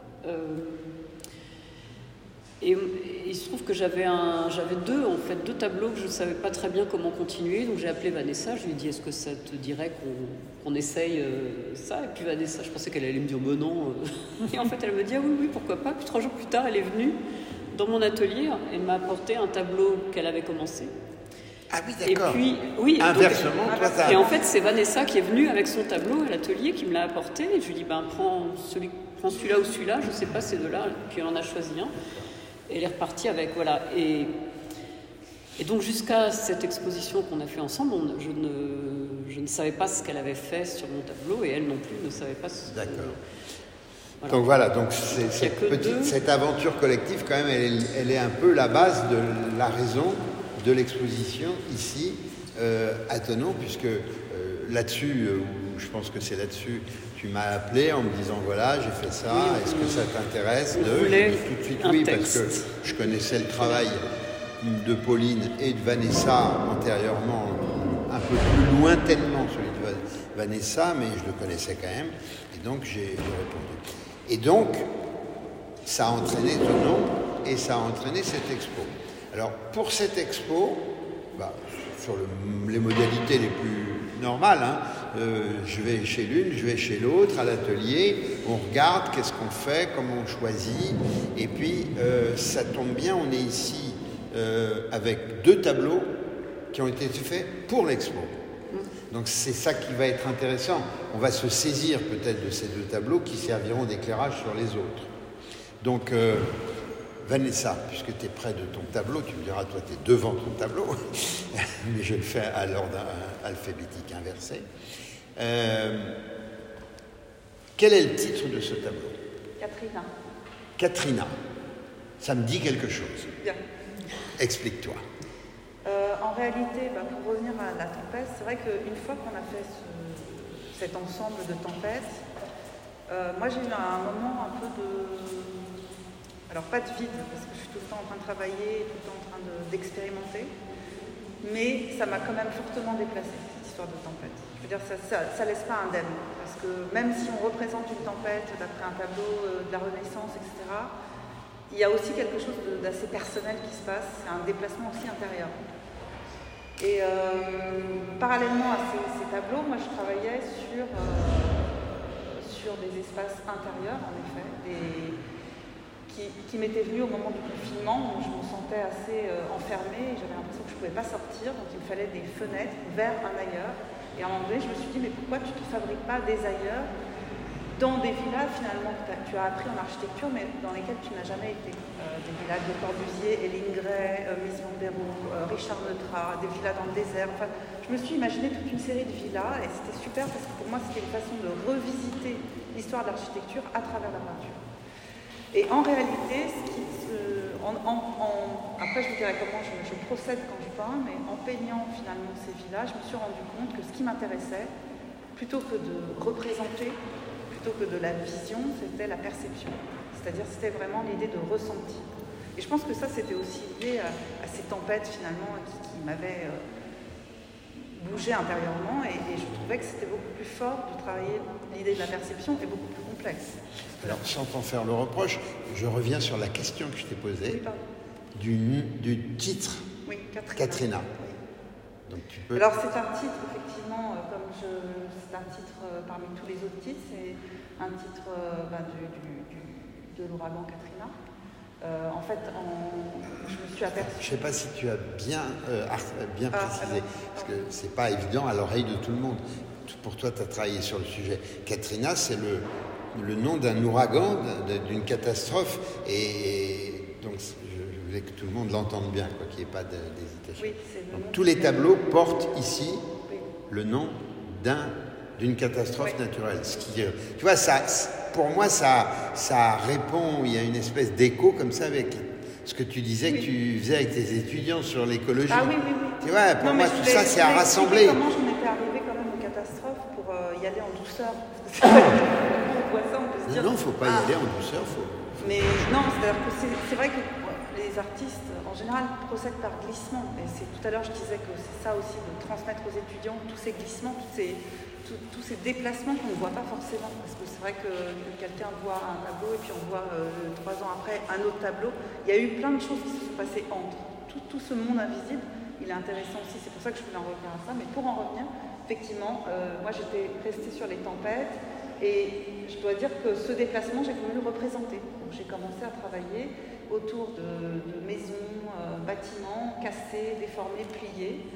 et il se trouve que j'avais 2 tableaux que je savais pas très bien comment continuer, donc j'ai appelé Vanessa, je lui ai dit est-ce que ça te dirait qu'on essaye ça? Et puis Vanessa, je pensais qu'elle allait me dire non et en fait elle me dit ah oui pourquoi pas. Puis 3 jours plus tard elle est venue dans mon atelier et m'a apporté un tableau qu'elle avait commencé. Ah oui, d'accord. Et puis, oui, inversement, et en fait, c'est Vanessa qui est venue avec son tableau à l'atelier, qui me l'a apporté. Et je lui ai dit, prends celui-là ou celui-là, je ne sais pas, ces 2-là. Puis elle en a choisi un. Et elle est repartie avec, voilà. Et donc, jusqu'à cette exposition qu'on a fait ensemble, je ne savais pas ce qu'elle avait fait sur mon tableau, et elle non plus ne savait pas ce que... D'accord. Voilà. Donc cette aventure collective, quand même, elle est un peu la base de la raison de l'exposition ici à Thonon, puisque là-dessus, je pense que c'est là-dessus, tu m'as appelé en me disant voilà, j'ai fait ça, est-ce que ça t'intéresse? J'ai dit tout de suite oui, parce que je connaissais le travail de Pauline et de Vanessa antérieurement, un peu plus lointainement celui de Vanessa, mais je le connaissais quand même, et donc j'ai répondu. Et donc, ça a entraîné Thonon et ça a entraîné cette expo. Alors, pour cette expo, sur les modalités les plus normales, je vais chez l'une, je vais chez l'autre, à l'atelier, on regarde qu'est-ce qu'on fait, comment on choisit, et puis ça tombe bien, on est ici avec 2 tableaux qui ont été faits pour l'expo. Donc c'est ça qui va être intéressant. On va se saisir peut-être de ces 2 tableaux qui serviront d'éclairage sur les autres. Donc Vanessa, puisque tu es près de ton tableau, tu me diras, toi tu es devant ton tableau, mais je le fais à l'ordre alphabétique inversé. Quel est le titre de ce tableau? Katrina. Katrina. Ça me dit quelque chose. Bien. Explique-toi. En réalité, pour revenir à la tempête, c'est vrai qu'une fois qu'on a fait cet ensemble de tempêtes, moi j'ai eu un moment un peu de... Alors pas de vide, parce que je suis tout le temps en train de travailler, tout le temps en train d'expérimenter, mais ça m'a quand même fortement déplacée, cette histoire de tempête. Je veux dire, ça laisse pas indemne, parce que même si on représente une tempête d'après un tableau de la Renaissance, etc., il y a aussi quelque chose d'assez personnel qui se passe, c'est un déplacement aussi intérieur. Et parallèlement à ces tableaux, moi je travaillais sur des espaces intérieurs, en effet, qui m'étaient venus au moment du confinement, où je me sentais assez enfermée, et j'avais l'impression que je ne pouvais pas sortir, donc il me fallait des fenêtres vers un ailleurs. Et à un moment donné, je me suis dit, mais pourquoi tu ne te fabriques pas des ailleurs dans des villas finalement que tu as appris en architecture, mais dans lesquelles tu n'as jamais été. Des villas de Corbusier, Hélène Gray, Mies van der Rohe, Richard Neutra, des villas dans le désert. Enfin, je me suis imaginé toute une série de villas et c'était super parce que pour moi c'était une façon de revisiter l'histoire de l'architecture à travers la peinture. Et en réalité, après je vous dirai comment je procède quand je peins, mais en peignant finalement ces villas, je me suis rendu compte que ce qui m'intéressait, plutôt que de représenter, plutôt que de la vision, c'était la perception. C'est-à-dire c'était vraiment l'idée de ressenti. Et je pense que ça c'était aussi lié à ces tempêtes finalement qui m'avaient bougé intérieurement et je trouvais que c'était beaucoup plus fort de travailler l'idée de la perception et beaucoup plus complexe. Alors sans t'en faire le reproche, je reviens sur la question que je t'ai posée du titre. Oui, Katrina. Oui. Donc, tu peux... Alors c'est un titre effectivement, c'est un titre parmi tous les autres titres, c'est un titre de l'ouragan Katrina. En fait, je me suis aperçue... Je ne sais pas si tu as bien précisé, parce que ce n'est pas évident à l'oreille de tout le monde. Pour toi, tu as travaillé sur le sujet. Katrina, c'est le nom d'un ouragan, d'une catastrophe, et donc je voulais que tout le monde l'entende bien, qu'il n'y ait pas d'hésitation. Oui, donc, tous les tableaux portent ici le nom d'une catastrophe naturelle. Ce qui, tu vois, pour moi, ça répond, il y a une espèce d'écho comme ça avec ce que tu disais que tu faisais avec tes étudiants sur l'écologie. Ah oui. Tu vois, pour moi, tout ça, c'est à rassembler. Comment j'en étais arrivée quand même aux catastrophes pour y aller en douceur. Parce que on voit ça, on peut se dire... Non, il ne faut pas y aller en douceur. Mais non, c'est-à-dire que c'est vrai que les artistes, en général, procèdent par glissement. Et tout à l'heure, je disais que c'est ça aussi, de transmettre aux étudiants tous ces glissements, tous ces déplacements qu'on ne voit pas forcément. Parce que c'est vrai que quelqu'un voit un tableau et puis on voit 3 ans après un autre tableau. Il y a eu plein de choses qui se sont passées entre. Tout ce monde invisible, il est intéressant aussi. C'est pour ça que je voulais en revenir à ça. Mais pour en revenir, effectivement, moi j'étais restée sur les tempêtes. Et je dois dire que ce déplacement, j'ai voulu le représenter. Donc j'ai commencé à travailler autour de maisons, bâtiments cassés, déformés, pliés.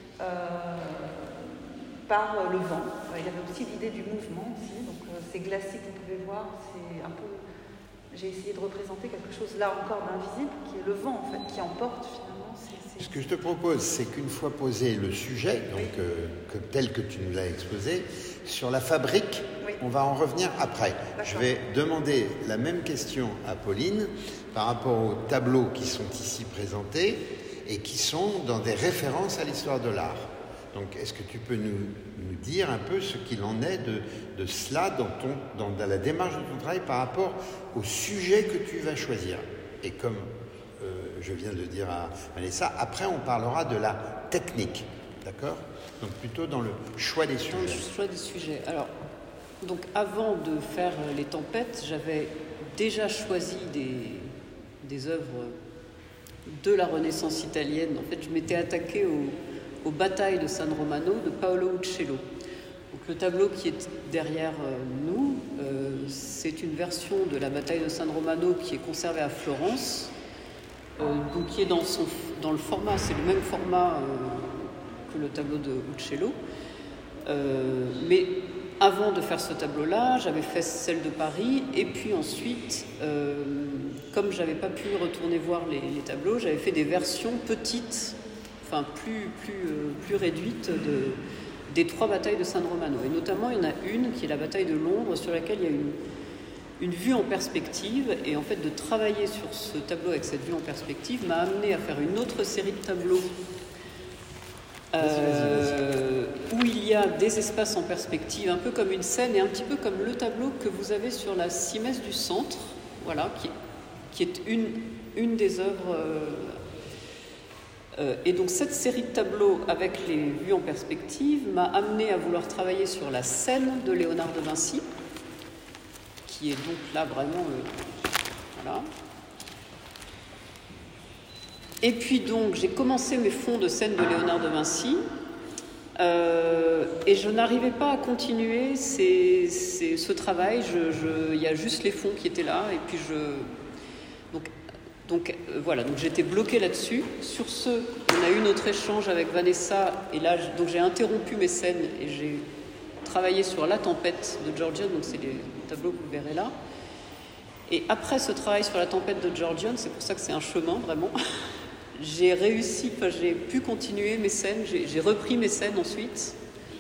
Par le vent. Il y avait aussi l'idée du mouvement aussi, donc ces glacis que vous pouvez voir, c'est un peu... J'ai essayé de représenter quelque chose là encore d'invisible, qui est le vent en fait, qui emporte finalement. Ce que je te propose, c'est qu'une fois posé le sujet, donc tel que tu nous l'as exposé, sur la fabrique, on va en revenir après. Je vais demander la même question à Pauline par rapport aux tableaux qui sont ici présentés et qui sont dans des références à l'histoire de l'art. Donc, est-ce que tu peux nous dire un peu ce qu'il en est de cela dans la démarche de ton travail par rapport au sujet que tu vas choisir? Et comme je viens de dire à Vanessa, après on parlera de la technique, d'accord? Donc plutôt dans le choix des sujets. Le choix des sujets. Alors, donc avant de faire les tempêtes, j'avais déjà choisi des œuvres de la Renaissance italienne. En fait, je m'étais attaquée aux batailles de San Romano de Paolo Uccello. Donc, le tableau qui est derrière nous, c'est une version de la bataille de San Romano qui est conservée à Florence, donc qui est dans le format, c'est le même format que le tableau de Uccello. Mais avant de faire ce tableau-là, j'avais fait celle de Paris, et puis ensuite, comme je n'avais pas pu retourner voir les tableaux, j'avais fait des versions petites, enfin plus réduite des 3 batailles de San Romano. Et notamment, il y en a une qui est la bataille de Londres, sur laquelle il y a une vue en perspective. Et en fait, de travailler sur ce tableau avec cette vue en perspective m'a amené à faire une autre série de tableaux où il y a des espaces en perspective, un peu comme une scène et un petit peu comme le tableau que vous avez sur la Simesse du Centre, voilà, qui est une des œuvres... et donc cette série de tableaux avec les vues en perspective m'a amené à vouloir travailler sur la scène de Léonard de Vinci, qui est donc là vraiment... voilà. Et puis donc j'ai commencé mes fonds de scène de Léonard de Vinci et je n'arrivais pas à continuer ce travail. Il y a juste les fonds qui étaient là et puis Donc voilà, donc j'étais bloquée là-dessus. Sur ce, on a eu notre échange avec Vanessa et là, donc j'ai interrompu mes scènes et j'ai travaillé sur La Tempête de Georgian, donc c'est les tableaux que vous verrez là. Et après ce travail sur La Tempête de Georgian, c'est pour ça que c'est un chemin vraiment, j'ai pu continuer mes scènes, j'ai repris mes scènes ensuite,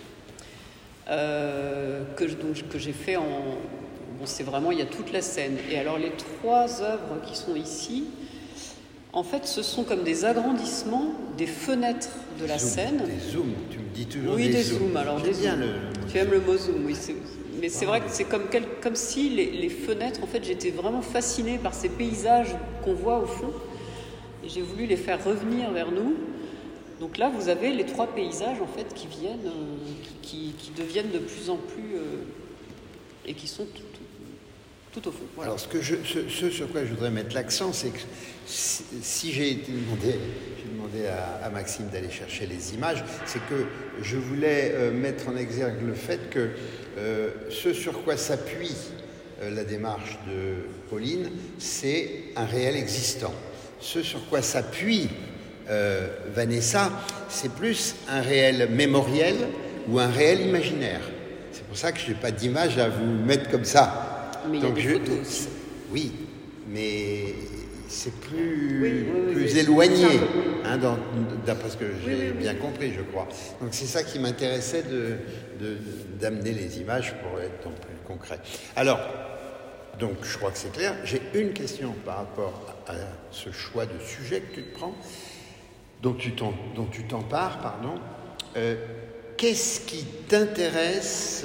que j'ai fait en... Bon, c'est vraiment, il y a toute la scène. Et alors les 3 œuvres qui sont ici, en fait, ce sont comme des agrandissements des fenêtres de la scène. Des zooms, tu me dis toujours oui, des zooms. Alors, des zooms. Tu aimes le mot zoom, oui. Mais c'est vrai que c'est comme si les fenêtres, en fait, j'étais vraiment fascinée par ces paysages qu'on voit au fond. Et j'ai voulu les faire revenir vers nous. Donc là, vous avez les 3 paysages, en fait, qui viennent, qui deviennent de plus en plus... et qui sont tout au fond. Voilà. Alors, ce sur quoi je voudrais mettre l'accent, c'est que si j'ai demandé à Maxime d'aller chercher les images, c'est que je voulais mettre en exergue le fait que ce sur quoi s'appuie la démarche de Pauline, c'est un réel existant. Ce sur quoi s'appuie Vanessa, c'est plus un réel mémoriel ou un réel imaginaire. C'est pour ça que je n'ai pas d'image à vous mettre comme ça. Mais donc il y a des photos aussi. Oui, mais c'est plus éloigné, hein, d'après ce que j'ai bien compris, je crois. Donc c'est ça qui m'intéressait d'amener les images pour être plus concret. Alors, donc je crois que c'est clair. J'ai une question par rapport à ce choix de sujet que tu te prends, dont tu t'empares, pardon. Qu'est-ce qui t'intéresse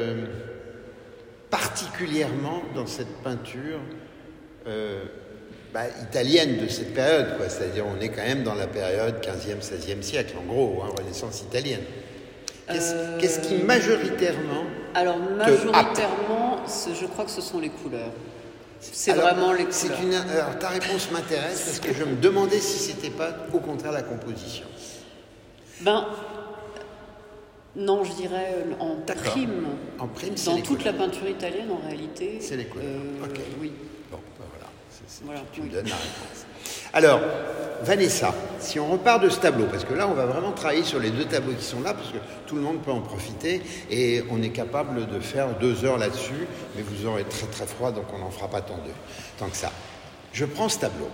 particulièrement dans cette peinture italienne de cette période, quoi. C'est-à-dire on est quand même dans la période 15e, 16e siècle, en gros, hein, Renaissance italienne. Qu'est-ce qui majoritairement... Alors majoritairement, je crois que ce sont les couleurs. C'est vraiment les couleurs. Alors ta réponse m'intéresse parce que je me demandais si c'était pas au contraire la composition. Non, je dirais en prime. En prime, c'est dans toute la peinture italienne, en réalité. C'est les couleurs. Ok. Oui. Bon, voilà. Tu me oui. donnes la réponse. Alors, Vanessa, si on repart de ce tableau, parce que là, on va vraiment travailler sur les 2 tableaux qui sont là, parce que tout le monde peut en profiter, et on est capable de faire 2 heures là-dessus, mais vous aurez très très froid, donc on n'en fera pas tant que ça. Je prends ce tableau.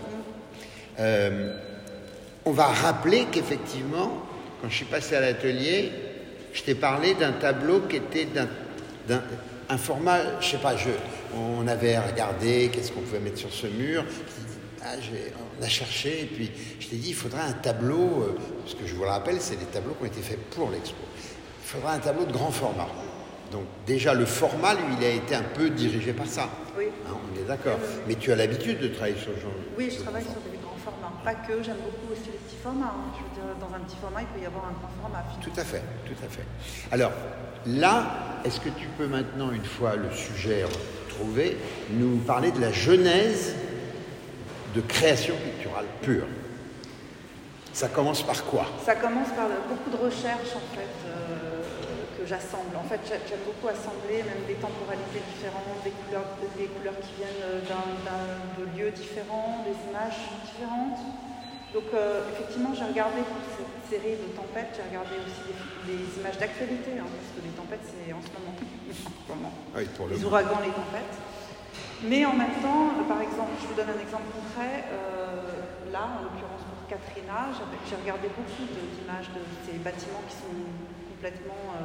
On va rappeler qu'effectivement, quand je suis passé à l'atelier, je t'ai parlé d'un tableau qui était d'un format, je sais pas, on avait regardé qu'est-ce qu'on pouvait mettre sur ce mur, on a cherché, et puis je t'ai dit, il faudrait un tableau, parce que je vous le rappelle, c'est des tableaux qui ont été faits pour l'expo. Il faudra un tableau de grand format. Donc déjà, le format, lui, il a été un peu dirigé par ça. Oui. Hein, on est d'accord. Mais tu as l'habitude de travailler sur ce genre. Oui, je travaille sur des grands formats. Pas que, j'aime beaucoup aussi les petits formats. Hein. Je veux dire, dans un petit format, il peut y avoir un grand format. Tout à fait. Alors, là, est-ce que tu peux maintenant, une fois le sujet retrouvé, nous parler de la genèse de création picturale pure? Ça commence par quoi? Ça commence par beaucoup de recherches, en fait, que j'assemble. En fait, j'aime beaucoup assembler même des temporalités différentes, des couleurs qui viennent de lieux différents, des images différentes. Donc, effectivement, j'ai regardé pour cette série de tempêtes, j'ai regardé aussi des images d'actualité, hein, parce que les tempêtes, c'est en ce moment. Oui, pour les ouragans, les tempêtes. Mais en même temps, par exemple, je vous donne un exemple concret. Là, en l'occurrence pour Katrina, j'ai regardé beaucoup d'images de ces bâtiments qui sont complètement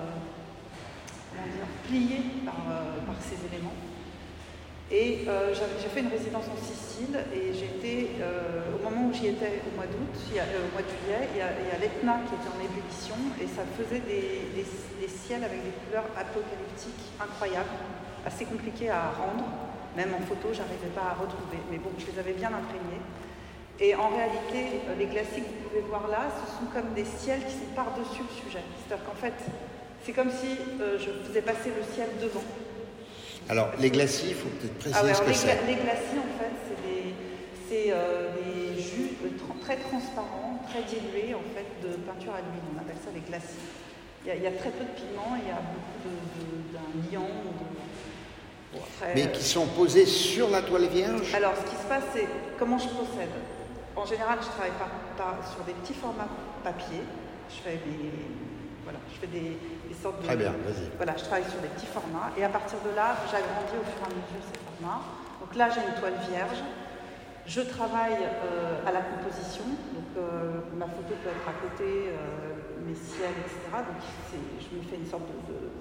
pliés par ces éléments. Et j'ai fait une résidence en Sicile et au moment où j'y étais au mois d'août, au mois de juillet, il y a l'Etna qui était en ébullition et ça faisait des ciels avec des couleurs apocalyptiques incroyables, assez compliquées à rendre. Même en photo, je n'arrivais pas à retrouver. Mais bon, je les avais bien imprégnés. Et en réalité, les glacis que vous pouvez voir là, ce sont comme des ciels qui sont par-dessus le sujet. C'est-à-dire qu'en fait, c'est comme si je faisais passer le ciel devant. Alors, les glacis, il faut peut-être préciser ce que c'est. Les glacis, en fait, c'est des jus très transparents, très dilués, en fait, de peinture à l'huile. On appelle ça les glacis. Il y a très peu de pigments, il y a beaucoup d'un liant. Bon, après, mais qui sont posés sur la toile vierge? Alors, ce qui se passe, c'est comment je procède. En général, je travaille sur des petits formats papier. Je fais voilà, je fais des sortes de... Très bien, vas-y. Voilà, je travaille sur des petits formats et à partir de là, j'agrandis au fur et à mesure ces formats. Donc là, j'ai une toile vierge. Je travaille à la composition, donc ma photo peut être à côté, mes ciels, etc. Donc je me fais une sorte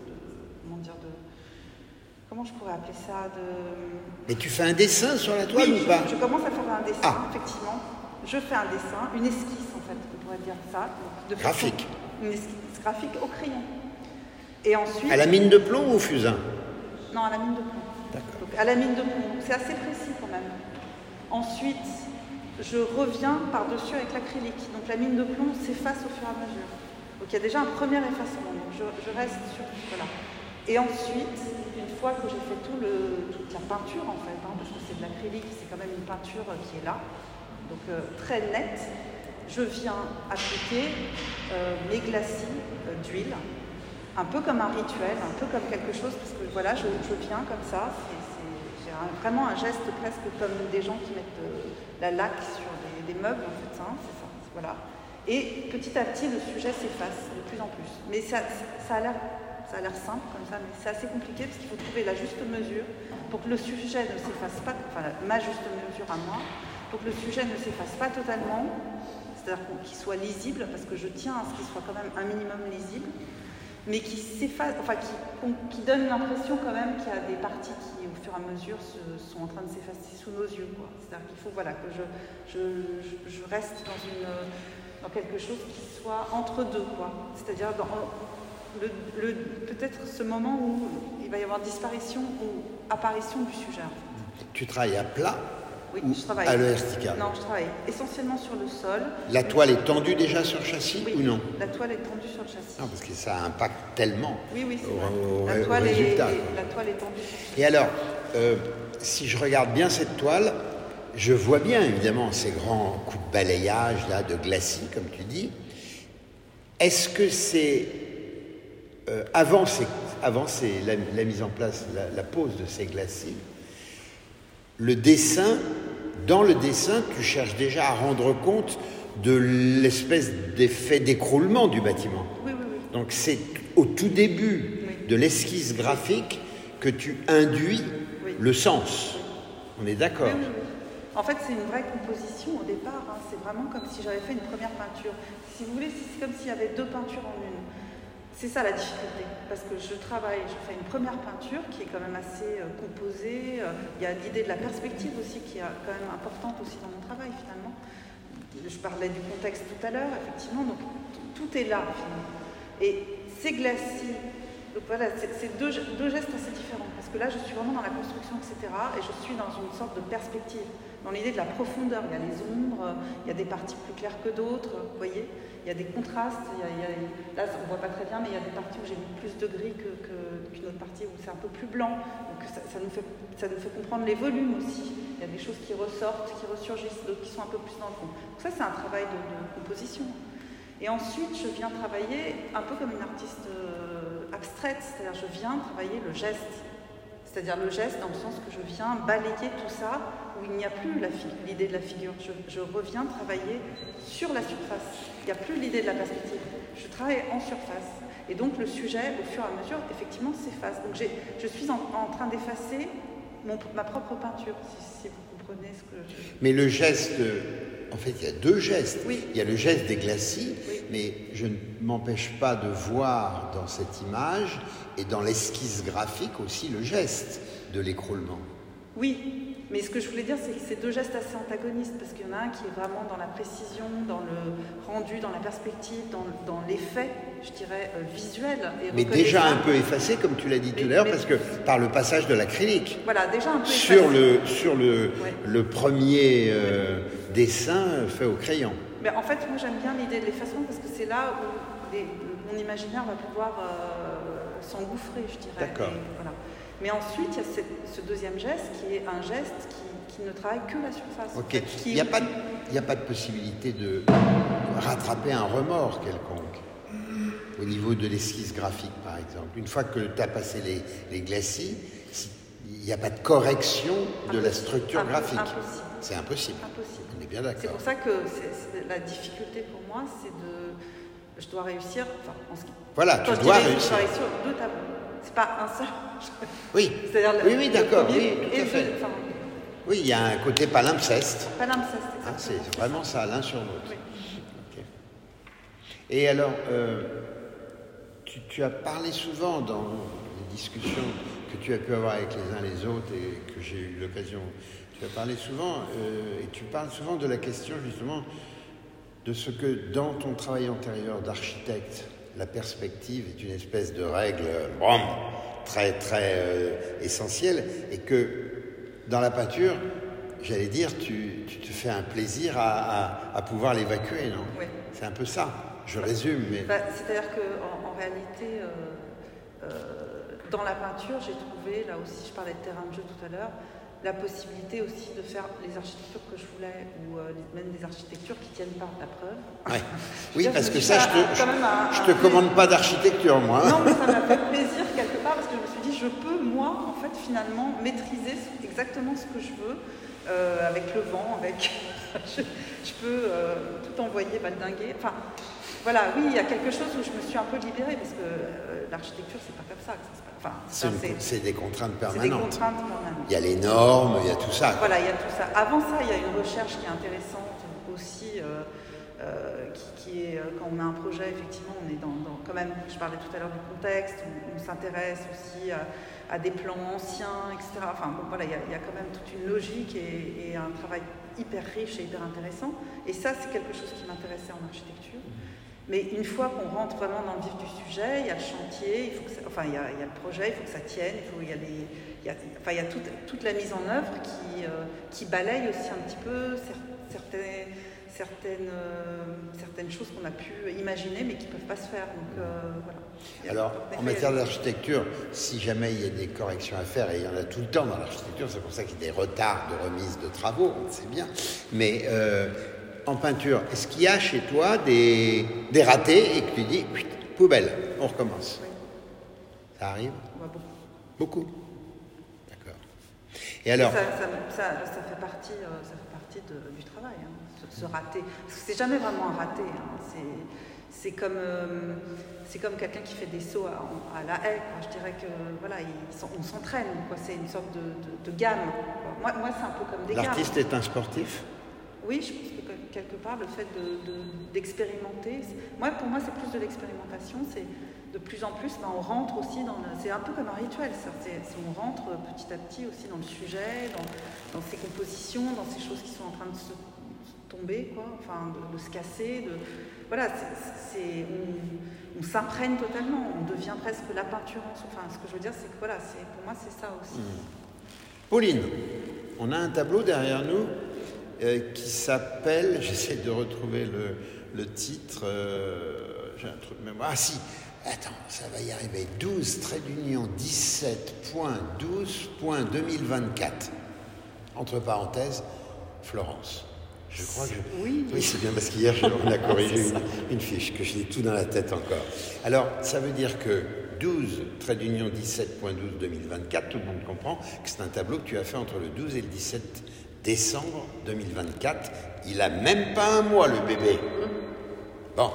comment je pourrais appeler ça Mais tu fais un dessin sur la toile ou pas? Je commence à faire un dessin, effectivement. Je fais un dessin, une esquisse en fait, on pourrait dire ça. Graphique. Une esquisse graphique au crayon. Et ensuite... À la mine de plomb ou au fusain? Non, à la mine de plomb. D'accord. Donc à la mine de plomb, c'est assez précis quand même. Ensuite, je reviens par-dessus avec l'acrylique. Donc la mine de plomb s'efface au fur et à mesure. Donc il y a déjà un premier effacement. Donc je reste sur... Voilà. Et ensuite, une fois que j'ai fait toute la peinture en fait, parce que c'est de l'acrylique, c'est quand même une peinture qui est là, donc très nette, je viens appliquer mes glacis d'huile, un peu comme un rituel, un peu comme quelque chose, parce que voilà, je viens comme ça, c'est vraiment un geste presque comme des gens qui mettent la laque sur des meubles, en fait, hein, c'est ça, voilà. Et petit à petit, le sujet s'efface de plus en plus. Mais ça a l'air simple comme ça, mais c'est assez compliqué parce qu'il faut trouver la juste mesure pour que le sujet ne s'efface pas, enfin ma juste mesure à moi, pour que le sujet ne s'efface pas totalement, c'est-à-dire qu'il soit lisible, parce que je tiens à ce qu'il soit quand même un minimum lisible, mais qui s'efface, enfin qui donne l'impression quand même qu'il y a des parties qui, au fur et à mesure, sont en train de s'effacer sous nos yeux, quoi. C'est-à-dire qu'il faut, voilà, que je reste dans quelque chose qui soit entre deux, quoi. C'est-à-dire peut-être ce moment où il va y avoir disparition ou apparition du sujet. En fait. Tu travailles à plat? Oui, je travaille. À vertical? Non, je travaille essentiellement sur le sol. La toile est tendue déjà sur le châssis ou non? La toile est tendue sur le châssis. Non, parce que ça impacte tellement oui, au la toile résultat. La toile est tendue sur le châssis. Et alors, si je regarde bien cette toile, je vois bien évidemment ces grands coups de balayage là, de glacis, comme tu dis. Est-ce que c'est avant la mise en place, la pose de ces glacis, dans le dessin, tu cherches déjà à rendre compte de l'espèce d'effet d'écroulement du bâtiment. Oui. Donc c'est au tout début de l'esquisse graphique que tu induis le sens. On est d'accord? Oui. En fait, c'est une vraie composition au départ. Hein. C'est vraiment comme si j'avais fait une première peinture. Si vous voulez, c'est comme s'il y avait deux peintures en une. C'est ça la difficulté, parce que je fais une première peinture qui est quand même assez composée. Il y a l'idée de la perspective aussi qui est quand même importante aussi dans mon travail finalement. Je parlais du contexte tout à l'heure, effectivement, donc tout est là finalement. Et ces glacis, donc voilà, c'est deux gestes assez différents, parce que là je suis vraiment dans la construction, etc. Et je suis dans une sorte de perspective, dans l'idée de la profondeur. Il y a les ombres, il y a des parties plus claires que d'autres, vous voyez. Il y a des contrastes, là on ne voit pas très bien, mais il y a des parties où j'ai mis plus de gris qu'une autre partie où c'est un peu plus blanc. Donc ça nous fait comprendre les volumes aussi. Il y a des choses qui ressortent, qui ressurgissent, d'autres qui sont un peu plus dans le fond. Donc ça c'est un travail de composition. Et ensuite je viens travailler un peu comme une artiste abstraite, c'est-à-dire je viens travailler le geste. C'est-à-dire le geste dans le sens que je viens balayer tout ça où il n'y a plus l'idée de la figure. Je reviens travailler sur la surface. Il n'y a plus l'idée de la perspective. Je travaille en surface. Et donc le sujet, au fur et à mesure, effectivement, s'efface. Donc je suis en train d'effacer ma propre peinture, si vous comprenez ce que je... Mais le geste... En fait, il y a deux gestes. Oui. Il y a le geste des glacis, mais je ne m'empêche pas de voir dans cette image et dans l'esquisse graphique aussi le geste de l'écroulement. Oui, mais ce que je voulais dire, c'est que c'est deux gestes assez antagonistes, parce qu'il y en a un qui est vraiment dans la précision, dans le rendu, dans la perspective, dans l'effet, je dirais, visuel. Et mais déjà un peu effacé, comme tu l'as dit tout à l'heure, parce que par le passage de l'acrylique. Voilà, déjà un peu effacé. Sur le premier dessin fait au crayon. Mais en fait, moi j'aime bien l'idée de l'effacement, parce que c'est là où mon imaginaire va pouvoir s'engouffrer, je dirais. D'accord. Voilà. Mais ensuite, il y a ce deuxième geste qui est un geste qui ne travaille que la surface. Ok. En fait, il n'y a pas de possibilité de rattraper un remords quelconque au niveau de l'esquisse graphique, par exemple. Une fois que tu as passé les glacis, il n'y a pas de correction de la structure graphique. Impossible. C'est impossible. Impossible. On est bien d'accord. C'est pour ça que la difficulté pour moi, c'est je dois réussir. Voilà, tu dois réussir. Je dois réussir 2 tableaux. C'est pas un seul. Oui. Oui, d'accord. Oui, tout à fait. Oui, il y a un côté palimpseste. Palimpseste, exactement. C'est vraiment ça, l'un sur l'autre. Oui. Okay. Et alors, tu as parlé souvent dans les discussions que tu as pu avoir avec les uns les autres et que j'ai eu l'occasion. Tu as parlé souvent, et tu parles souvent de la question justement de ce que dans ton travail antérieur d'architecte, la perspective est une espèce de règle très très essentielle, et que dans la peinture, j'allais dire, tu te fais un plaisir à pouvoir l'évacuer, non? Oui. C'est un peu ça, je résume. Mais... c'est-à-dire qu'en réalité, dans la peinture, j'ai trouvé, là aussi je parlais de terrain de jeu tout à l'heure, la possibilité aussi de faire les architectures que je voulais, ou même des architectures qui tiennent par la preuve. Ouais. Oui, parce que ça, je te commande pas d'architecture, moi. Non, mais ça m'a fait plaisir quelque part, parce que je me suis dit, je peux, moi, en fait, finalement, maîtriser exactement ce que je veux, avec le vent, avec... je peux tout envoyer, baldinguer. Enfin, voilà, oui, il y a quelque chose où je me suis un peu libérée, parce que l'architecture, c'est pas comme ça que ça se passe. Enfin, c'est des contraintes permanentes. C'est des contraintes permanentes. Il y a les normes, il y a tout ça. Voilà, il y a tout ça. Avant ça, il y a une recherche qui est intéressante aussi, qui est, quand on a un projet, effectivement, on est dans quand même, je parlais tout à l'heure du contexte, on s'intéresse aussi à des plans anciens, etc. Enfin, bon, voilà, il y a quand même toute une logique et un travail hyper riche et hyper intéressant. Et ça, c'est quelque chose qui m'intéressait en architecture. Mais une fois qu'on rentre vraiment dans le vif du sujet, il y a le chantier, il faut que il y a le projet, il faut que ça tienne, il y a toute la mise en œuvre qui balaye aussi un petit peu certaines choses qu'on a pu imaginer mais qui ne peuvent pas se faire. Donc, voilà. Alors, en matière d'architecture, si jamais il y a des corrections à faire, et il y en a tout le temps dans l'architecture, c'est pour ça qu'il y a des retards de remise de travaux, on le sait bien, mais en peinture, est-ce qu'il y a chez toi des ratés et que tu dis, poubelle, on recommence? Oui. Ça arrive? Beaucoup. Beaucoup? D'accord. Et alors ça fait partie du travail, hein, ce raté. Parce que c'est jamais vraiment un raté. Hein. C'est comme quelqu'un qui fait des sauts à la haie. Quoi. Je dirais que voilà, on s'entraîne. Quoi. C'est une sorte de gamme. Moi, c'est un peu comme des gammes. L'artiste est un sportif? Oui, je pense que quelque part, le fait d'expérimenter, pour moi, c'est plus de l'expérimentation. C'est de plus en plus, on rentre aussi c'est un peu comme un rituel. On rentre petit à petit aussi dans le sujet, dans ces compositions, dans ces choses qui sont en train de se tomber, quoi, enfin, de se casser. Voilà, on s'imprègne totalement, on devient presque la peinture. Enfin, ce que je veux dire, c'est que voilà, pour moi, c'est ça aussi. Pauline, on a un tableau derrière nous qui s'appelle, j'essaie de retrouver le titre, j'ai un truc de mémoire. Ah si, attends, ça va y arriver. 12, trait d'union, 17.12.2024. Entre parenthèses, Florence. Je crois que oui, c'est bien parce qu'hier, on a corrigé une fiche, que je l'ai tout dans la tête encore. Alors, ça veut dire que 12, trait d'union 17.12.2024, tout le monde comprend que c'est un tableau que tu as fait entre le 12 et le 17 décembre 2024. Il n'a même pas un mois, le bébé. Bon.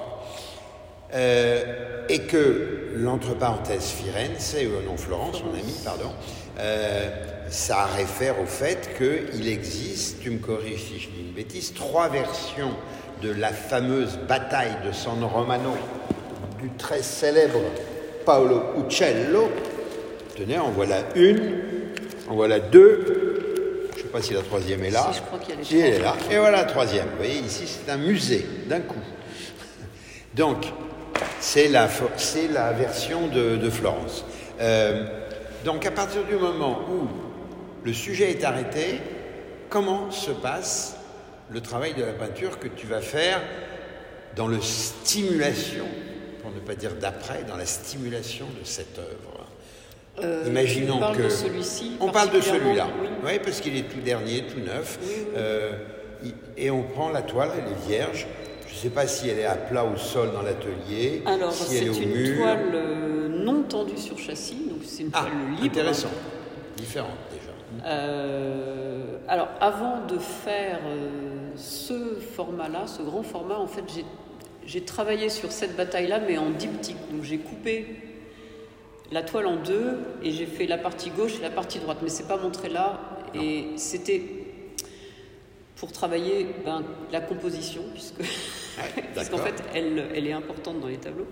Et que, l'entre parenthèses Firenze, non Florence, mon ami, pardon, ça réfère au fait qu'il existe, tu me corriges si je dis une bêtise, 3 versions de la fameuse bataille de San Romano du très célèbre Paolo Uccello. Tenez, en voilà une, en voilà 2. Je ne sais pas si la 3e est là. Si, je crois qu'il y a les 3. Elle est là. Et voilà la 3e. Vous voyez, ici, c'est un musée, d'un coup. Donc, c'est la version de Florence. Donc, à partir du moment où le sujet est arrêté, comment se passe le travail de la peinture que tu vas faire dans la stimulation, pour ne pas dire d'après, dans la stimulation de cette œuvre? Imaginons on parle de celui-ci. On parle de celui-là, oui, parce qu'il est tout dernier, tout neuf. Oui. Et on prend la toile, elle est vierge. Je ne sais pas si elle est à plat au sol dans l'atelier. Alors, si elle est au mur. C'est une toile non tendue sur châssis, donc c'est une toile libre. Intéressant, différente déjà. Alors, avant de faire ce format-là, ce grand format, en fait, j'ai travaillé sur cette bataille-là, mais en diptyque. Donc j'ai coupé la toile en deux et j'ai fait la partie gauche et la partie droite. Mais c'est pas montré là. Non. Et c'était pour travailler la composition, puisqu'en fait, elle est importante dans les tableaux.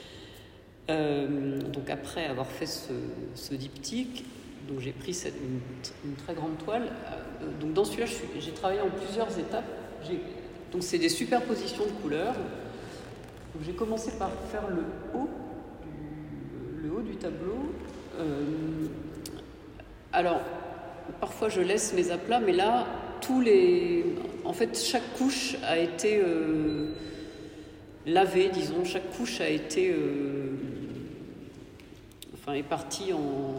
Donc après avoir fait ce diptyque, donc j'ai pris une très grande toile. Donc dans celui-là, j'ai travaillé en plusieurs étapes. Donc c'est des superpositions de couleurs. Donc j'ai commencé par faire le haut du tableau. Alors parfois je laisse mes aplats, mais là en fait chaque couche a été lavée, disons. Chaque couche a été est partie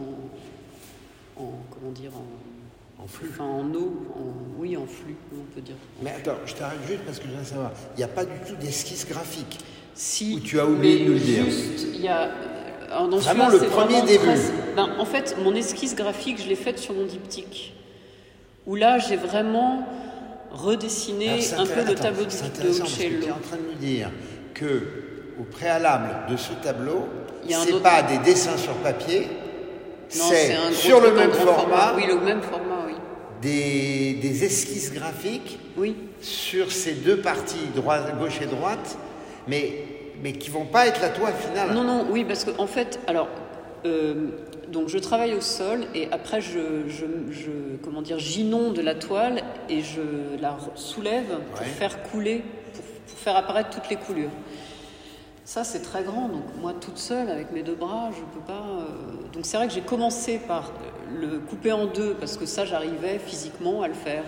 en flux. Enfin, en eau, en flux, on peut dire. Mais attends, je t'arrête juste parce que je veux savoir. Il n'y a pas du tout d'esquisse graphique. Si. Ou tu as oublié de nous le dire. Juste, il y a. Vraiment le premier début. En fait, mon esquisse graphique, je l'ai faite sur mon diptyque. Où là, j'ai vraiment redessiné un peu le tableau de Uccello. Tu es en train de nous dire que au préalable de ce tableau, c'est pas des dessins sur papier. Non, c'est sur le même format. Oui, le même format, oui. Des esquisses graphiques sur ces deux parties, gauche et droite, mais qui ne vont pas être la toile finale. Non, oui, parce qu'en fait, donc je travaille au sol et après j'inonde la toile et je la soulève pour faire couler, pour faire apparaître toutes les coulures. Ça, c'est très grand, donc moi, toute seule, avec mes deux bras, je ne peux pas... Donc c'est vrai que j'ai commencé par le couper en deux, parce que ça, j'arrivais physiquement à le faire.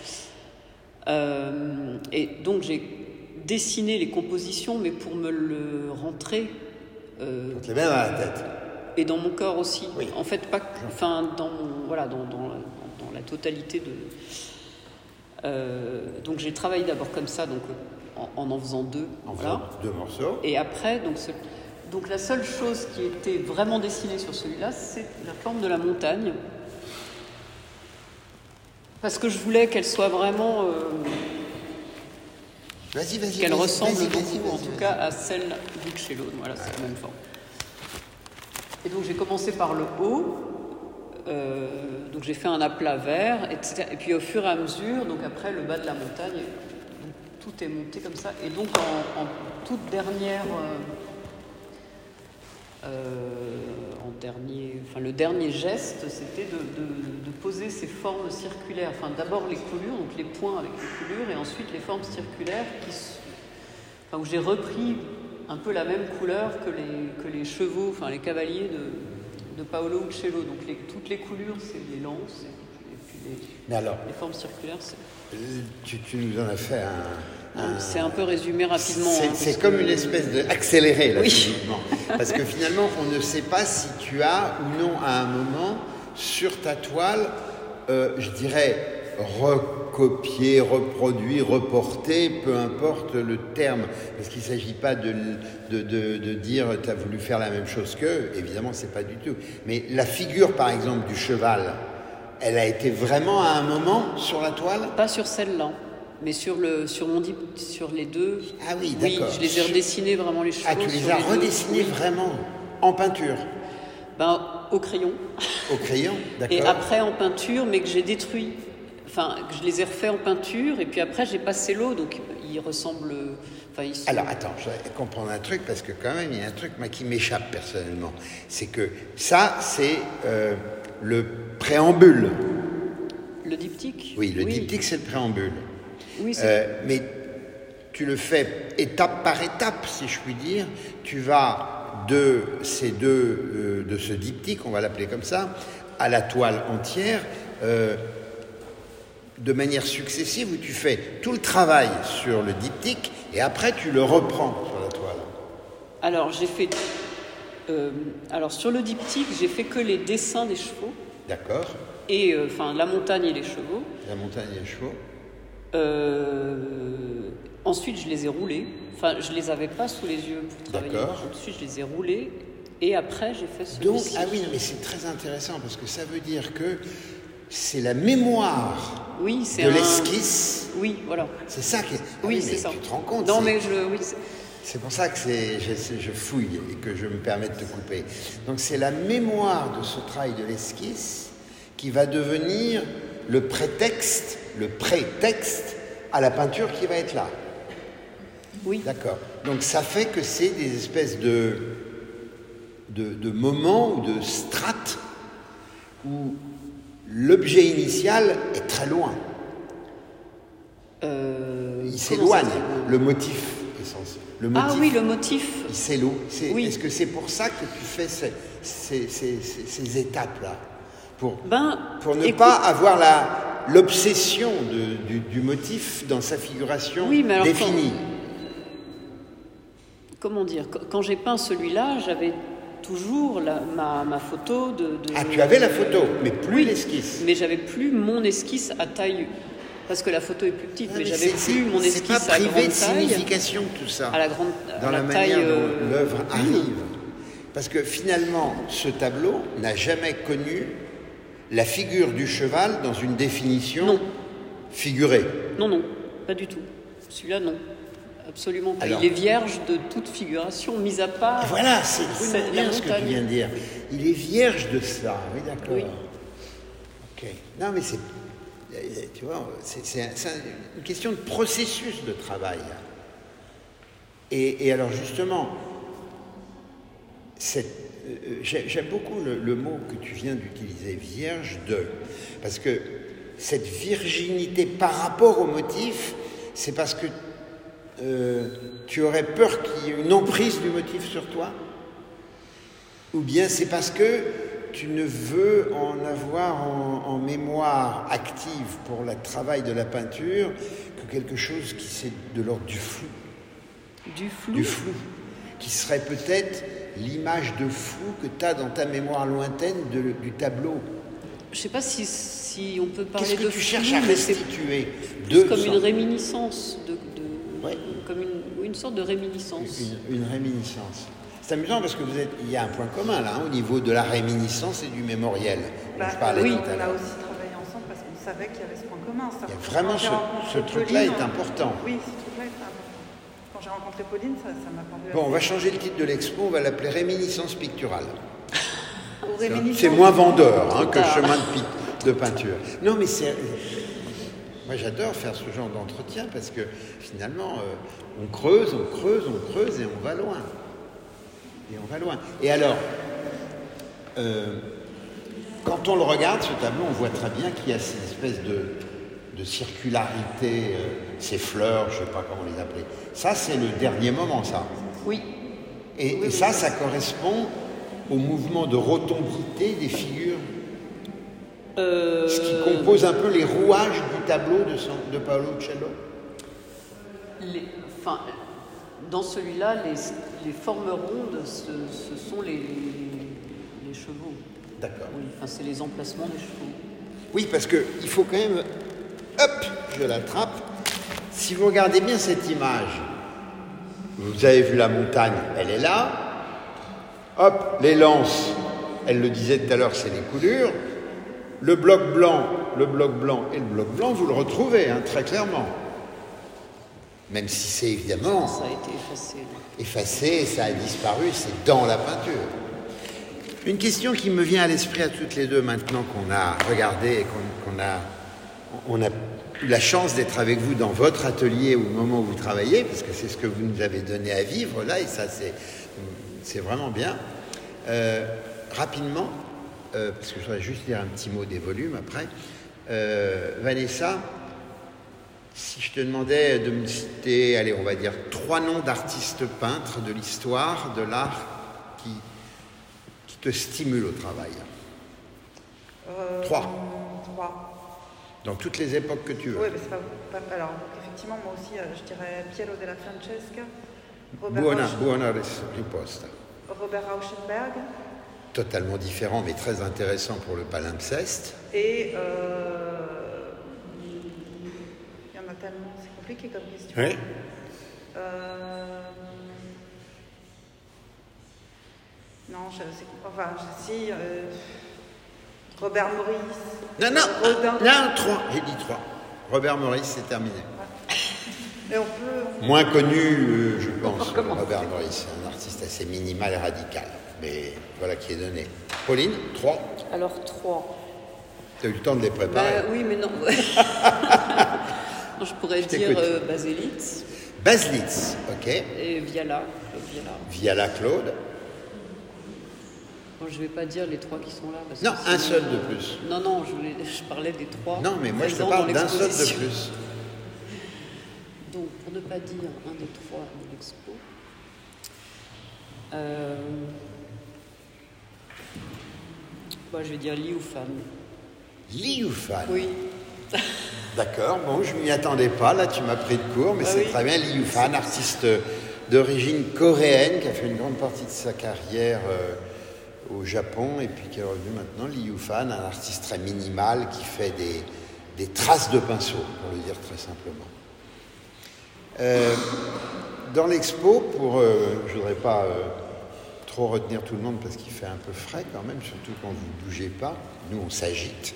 Et donc, j'ai dessiné les compositions, mais pour me le rentrer... Pour te les mettre dans la tête. Et dans mon corps aussi. Oui. En fait, pas... Enfin, dans la totalité de... donc, j'ai travaillé d'abord comme ça, donc... En faisant deux. Deux morceaux. Et après, donc la seule chose qui était vraiment dessinée sur celui-là, c'est la forme de la montagne. Parce que je voulais qu'elle soit vraiment... qu'elle ressemble beaucoup, en tout cas, à celle d'Uccello. Voilà, c'est la même forme. Et donc j'ai commencé par le haut. Donc j'ai fait un aplat vert, etc. Et puis au fur et à mesure, donc après le bas de la montagne... Tout est monté comme ça. Et donc, en toute dernière... le dernier geste, c'était de poser ces formes circulaires. Enfin, d'abord les coulures, donc les points avec les coulures, et ensuite les formes circulaires où j'ai repris un peu la même couleur que les chevaux, enfin les cavaliers de Paolo Uccello. Donc toutes les coulures, c'est les lances, et puis les formes circulaires, c'est... Tu nous en as fait c'est un peu résumé rapidement. C'est comme une espèce d'accéléré, là, physiquement. Parce que finalement, on ne sait pas si tu as ou non, à un moment, sur ta toile, je dirais, recopié, reproduit, reporté, peu importe le terme. Parce qu'il ne s'agit pas de dire « tu as voulu faire la même chose qu'eux ». Évidemment, ce n'est pas du tout. Mais la figure, par exemple, du cheval... Elle a été vraiment à un moment sur la toile ? Pas sur celle-là, mais sur les deux. Ah oui, d'accord. Oui, je les ai redessinés vraiment les chevaux. Ah, tu les as redessinés vraiment en peinture ? Au crayon. Au crayon, d'accord. Et après en peinture, mais que j'ai détruit. Enfin, que je les ai refaits en peinture, et puis après j'ai passé l'eau, donc ils ressemblent... Alors attends, je vais comprendre un truc, parce que quand même, il y a un truc qui m'échappe personnellement. C'est que ça, c'est le préambule. Le diptyque ? Oui, le diptyque, c'est le préambule. Oui, mais tu le fais étape par étape, si je puis dire. Tu vas de ce diptyque, on va l'appeler comme ça, à la toile entière, de manière successive, où tu fais tout le travail sur le diptyque et après tu le reprends sur la toile. Alors j'ai fait sur le diptyque, j'ai fait que les dessins des chevaux. D'accord. Et la montagne et les chevaux. La montagne et les chevaux. Ensuite je les ai roulés. Enfin, je les avais pas sous les yeux pour travailler. D'accord. Ensuite je les ai roulés et après j'ai fait celui-ci. Donc mais c'est très intéressant parce que ça veut dire que c'est la mémoire de l'esquisse. Oui, voilà. C'est ça qui est... Oui, c'est ça. Tu te rends compte ? Non, mais C'est pour ça que je fouille et que je me permets de te couper. Donc c'est la mémoire de ce travail de l'esquisse qui va devenir le prétexte à la peinture qui va être là. Oui. D'accord. Donc ça fait que c'est des espèces de moments ou de strates où l'objet initial est très loin. Il s'éloigne. Le motif essentiel. Le motif. Il s'éloigne. Est-ce que c'est pour ça que tu fais ces étapes-là pour ne pas avoir l'obsession du motif dans sa figuration définie. Comment dire, quand j'ai peint celui-là, j'avais toujours ma photo de... Ah, tu avais la photo, mais plus l'esquisse. Mais j'avais plus mon esquisse à taille... Parce que la photo est plus petite, mais j'avais plus mon esquisse à grande taille. C'est pas privé de signification, tout ça. Dans la manière dont l'œuvre arrive. Parce que finalement, ce tableau n'a jamais connu la figure du cheval dans une définition figurée. Non, pas du tout. Celui-là, non. Absolument pas. Il est vierge de toute figuration, mis à part... Voilà, c'est bien ce que tu viens de dire. Il est vierge de ça, oui, d'accord. Oui. Ok. Non, mais c'est... Tu vois, c'est une question de processus de travail. Et alors justement, j'aime beaucoup le mot que tu viens d'utiliser, vierge de, parce que cette virginité par rapport au motif, c'est parce que tu aurais peur qu'il y ait une emprise du motif sur toi, ou bien c'est parce que tu ne veux en avoir en mémoire active pour le travail de la peinture que quelque chose qui c'est de l'ordre du flou. Du flou. Du flou. Qui serait peut-être l'image de flou que tu as dans ta mémoire lointaine du tableau. Je ne sais pas si on peut parler de flou. Qu'est-ce que tu cherches à restituer comme une réminiscence, comme une sorte de réminiscence. Une réminiscence. C'est amusant parce que il y a un point commun là, au niveau de la réminiscence et du mémoriel. Je parlais tout à l'heure. On a aussi travaillé ensemble parce qu'on savait qu'il y avait ce point commun. Il y a vraiment ce truc-là est important. Oui, ce truc-là est important. Quand j'ai rencontré Pauline, ça m'a paru... Bon, on va changer le titre de l'expo, on va l'appeler Réminiscence picturale. C'est moins vendeur que chemin de peinture. Non, mais moi j'adore faire ce genre d'entretien parce que finalement, on creuse et on va loin. Et alors, quand on le regarde, ce tableau, on voit très bien qu'il y a cette espèce de circularité, ces fleurs, je ne sais pas comment les appeler. Ça, c'est le dernier moment, ça. Oui. Et ça correspond au mouvement de rotondité des figures. Ce qui compose un peu les rouages du tableau de Paolo Uccello. Dans celui-là, les formes rondes, ce sont les chevaux. D'accord. Oui, c'est les emplacements des chevaux. Oui, parce qu'il faut quand même... Hop, je l'attrape. Si vous regardez bien cette image, vous avez vu la montagne, elle est là. Hop, les lances, elle le disait tout à l'heure, c'est les coulures. Le bloc blanc et le bloc blanc, vous le retrouvez très clairement. Même si c'est évidemment... Ça a été effacé. Effacé, ça a disparu, c'est dans la peinture. Une question qui me vient à l'esprit à toutes les deux maintenant qu'on a regardé et qu'on a eu la chance d'être avec vous dans votre atelier au moment où vous travaillez, parce que c'est ce que vous nous avez donné à vivre là, et ça c'est vraiment bien. Rapidement, parce que je voudrais juste dire un petit mot des volumes après. Vanessa, si je te demandais de me citer, allez, on va dire 3 noms d'artistes peintres de l'histoire, de l'art qui te stimulent au travail. 3. Dans toutes les époques que tu veux. Oui, mais c'est pas... Alors, effectivement, moi aussi, je dirais Piero della Francesca, Buona risposta. Robert Rauschenberg. Totalement différent, mais très intéressant pour le palimpseste. Et... il y en a tellement, c'est compliqué comme question. Oui. Non, Robert Maurice. Non, 3. J'ai dit 3. Robert Maurice, c'est terminé. Mais on peut... Moins connu, je pense, Robert Morris, un artiste assez minimal et radical. Mais voilà qui est donné. Pauline, 3. Alors 3. Tu as eu le temps de les préparer. Oui, mais non. Non, je pourrais dire Baselitz. Baselitz, ok. Et Viala. Viala Claude. Bon, je ne vais pas dire les 3 qui sont là. Parce non, que un seul de plus. Non, je parlais des 3. Non, mais moi je te parle d'un seul de plus. Donc, pour ne pas dire un des 3 de l'expo. Je vais dire Liu Fan. Liu Fan. Oui. D'accord, bon, je ne m'y attendais pas, là tu m'as pris de court, mais c'est très bien. Liu Fan, artiste d'origine coréenne, qui a fait une grande partie de sa carrière au Japon, et puis qui est revenu maintenant. Liu Fan, un artiste très minimal, qui fait des traces de pinceau, pour le dire très simplement. Dans l'expo, je ne voudrais pas trop retenir tout le monde, parce qu'il fait un peu frais quand même, surtout quand vous ne bougez pas. Nous, on s'agite.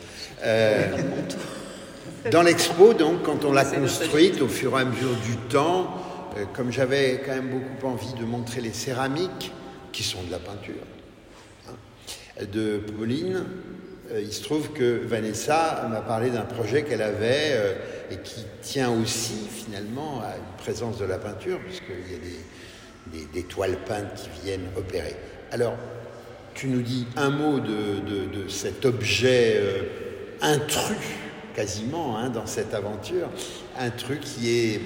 Dans l'expo, donc, quand on l'a construite au fur et à mesure du temps, comme j'avais quand même beaucoup envie de montrer les céramiques, qui sont de la peinture, de Pauline, il se trouve que Vanessa m'a parlé d'un projet qu'elle avait et qui tient aussi finalement à une présence de la peinture, puisqu'il y a des toiles peintes qui viennent opérer. Alors, tu nous dis un mot de cet objet intrus, quasiment, dans cette aventure, un truc qui est,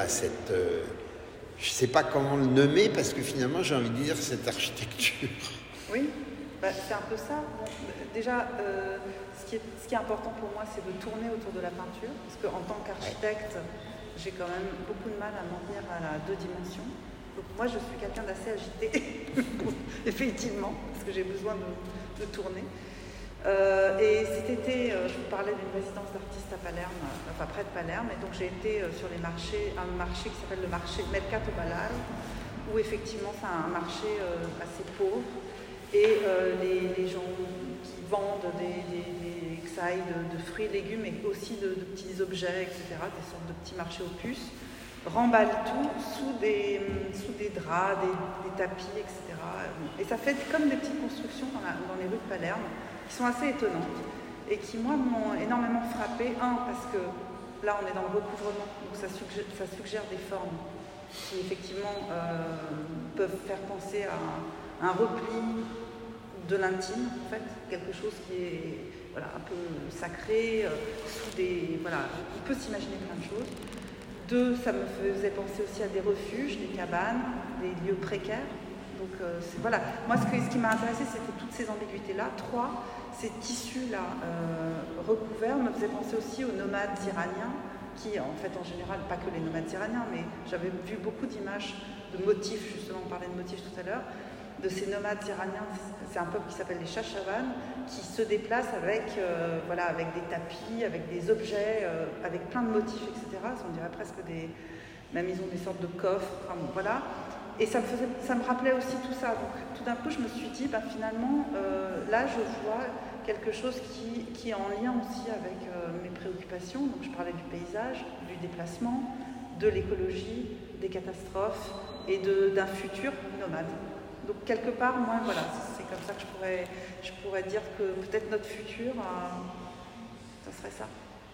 je ne sais pas comment le nommer, parce que finalement, j'ai envie de dire cette architecture. Oui, c'est un peu ça. Bon, déjà, ce qui est important pour moi, c'est de tourner autour de la peinture, parce qu'en tant qu'architecte, j'ai quand même beaucoup de mal à m'en tenir à la 2 dimensions. Donc moi, je suis quelqu'un d'assez agité, effectivement, parce que j'ai besoin de tourner. Et cet été, je vous parlais d'une résidence d'artistes à Palerme, près de Palerme, et donc j'ai été sur les marchés, un marché qui s'appelle le marché Mercato Balai, où effectivement c'est un marché assez pauvre, et les gens qui vendent des xailles de fruits et légumes, mais aussi de petits objets, etc., des sortes de petits marchés aux puces, remballent tout sous des draps, des tapis, etc. Et ça fait comme des petites constructions dans les rues de Palerme, qui sont assez étonnantes et qui, moi, m'ont énormément frappée. Parce que là, on est dans le recouvrement, donc ça suggère des formes qui, effectivement, peuvent faire penser à un repli de l'intime, en fait, quelque chose qui est un peu sacré, sous des... on peut s'imaginer plein de choses. 2, ça me faisait penser aussi à des refuges, des cabanes, des lieux précaires. Donc moi ce qui m'a intéressé, c'était toutes ces ambiguïtés-là. 3, ces tissus-là recouverts me faisaient penser aussi aux nomades iraniens, qui en fait en général, pas que les nomades iraniens, mais j'avais vu beaucoup d'images de motifs, justement on parlait de motifs tout à l'heure, de ces nomades iraniens. C'est un peuple qui s'appelle les Chachavanes, qui se déplacent avec des tapis, avec des objets, avec plein de motifs, etc. On dirait presque même ils ont des sortes de coffres, voilà. Et ça me rappelait aussi tout ça. Donc tout d'un coup, je me suis dit, finalement, là, je vois quelque chose qui est en lien aussi avec mes préoccupations. Donc je parlais du paysage, du déplacement, de l'écologie, des catastrophes et d'un futur nomade. Donc quelque part, moi, c'est comme ça que je pourrais dire que peut-être notre futur, ça serait ça.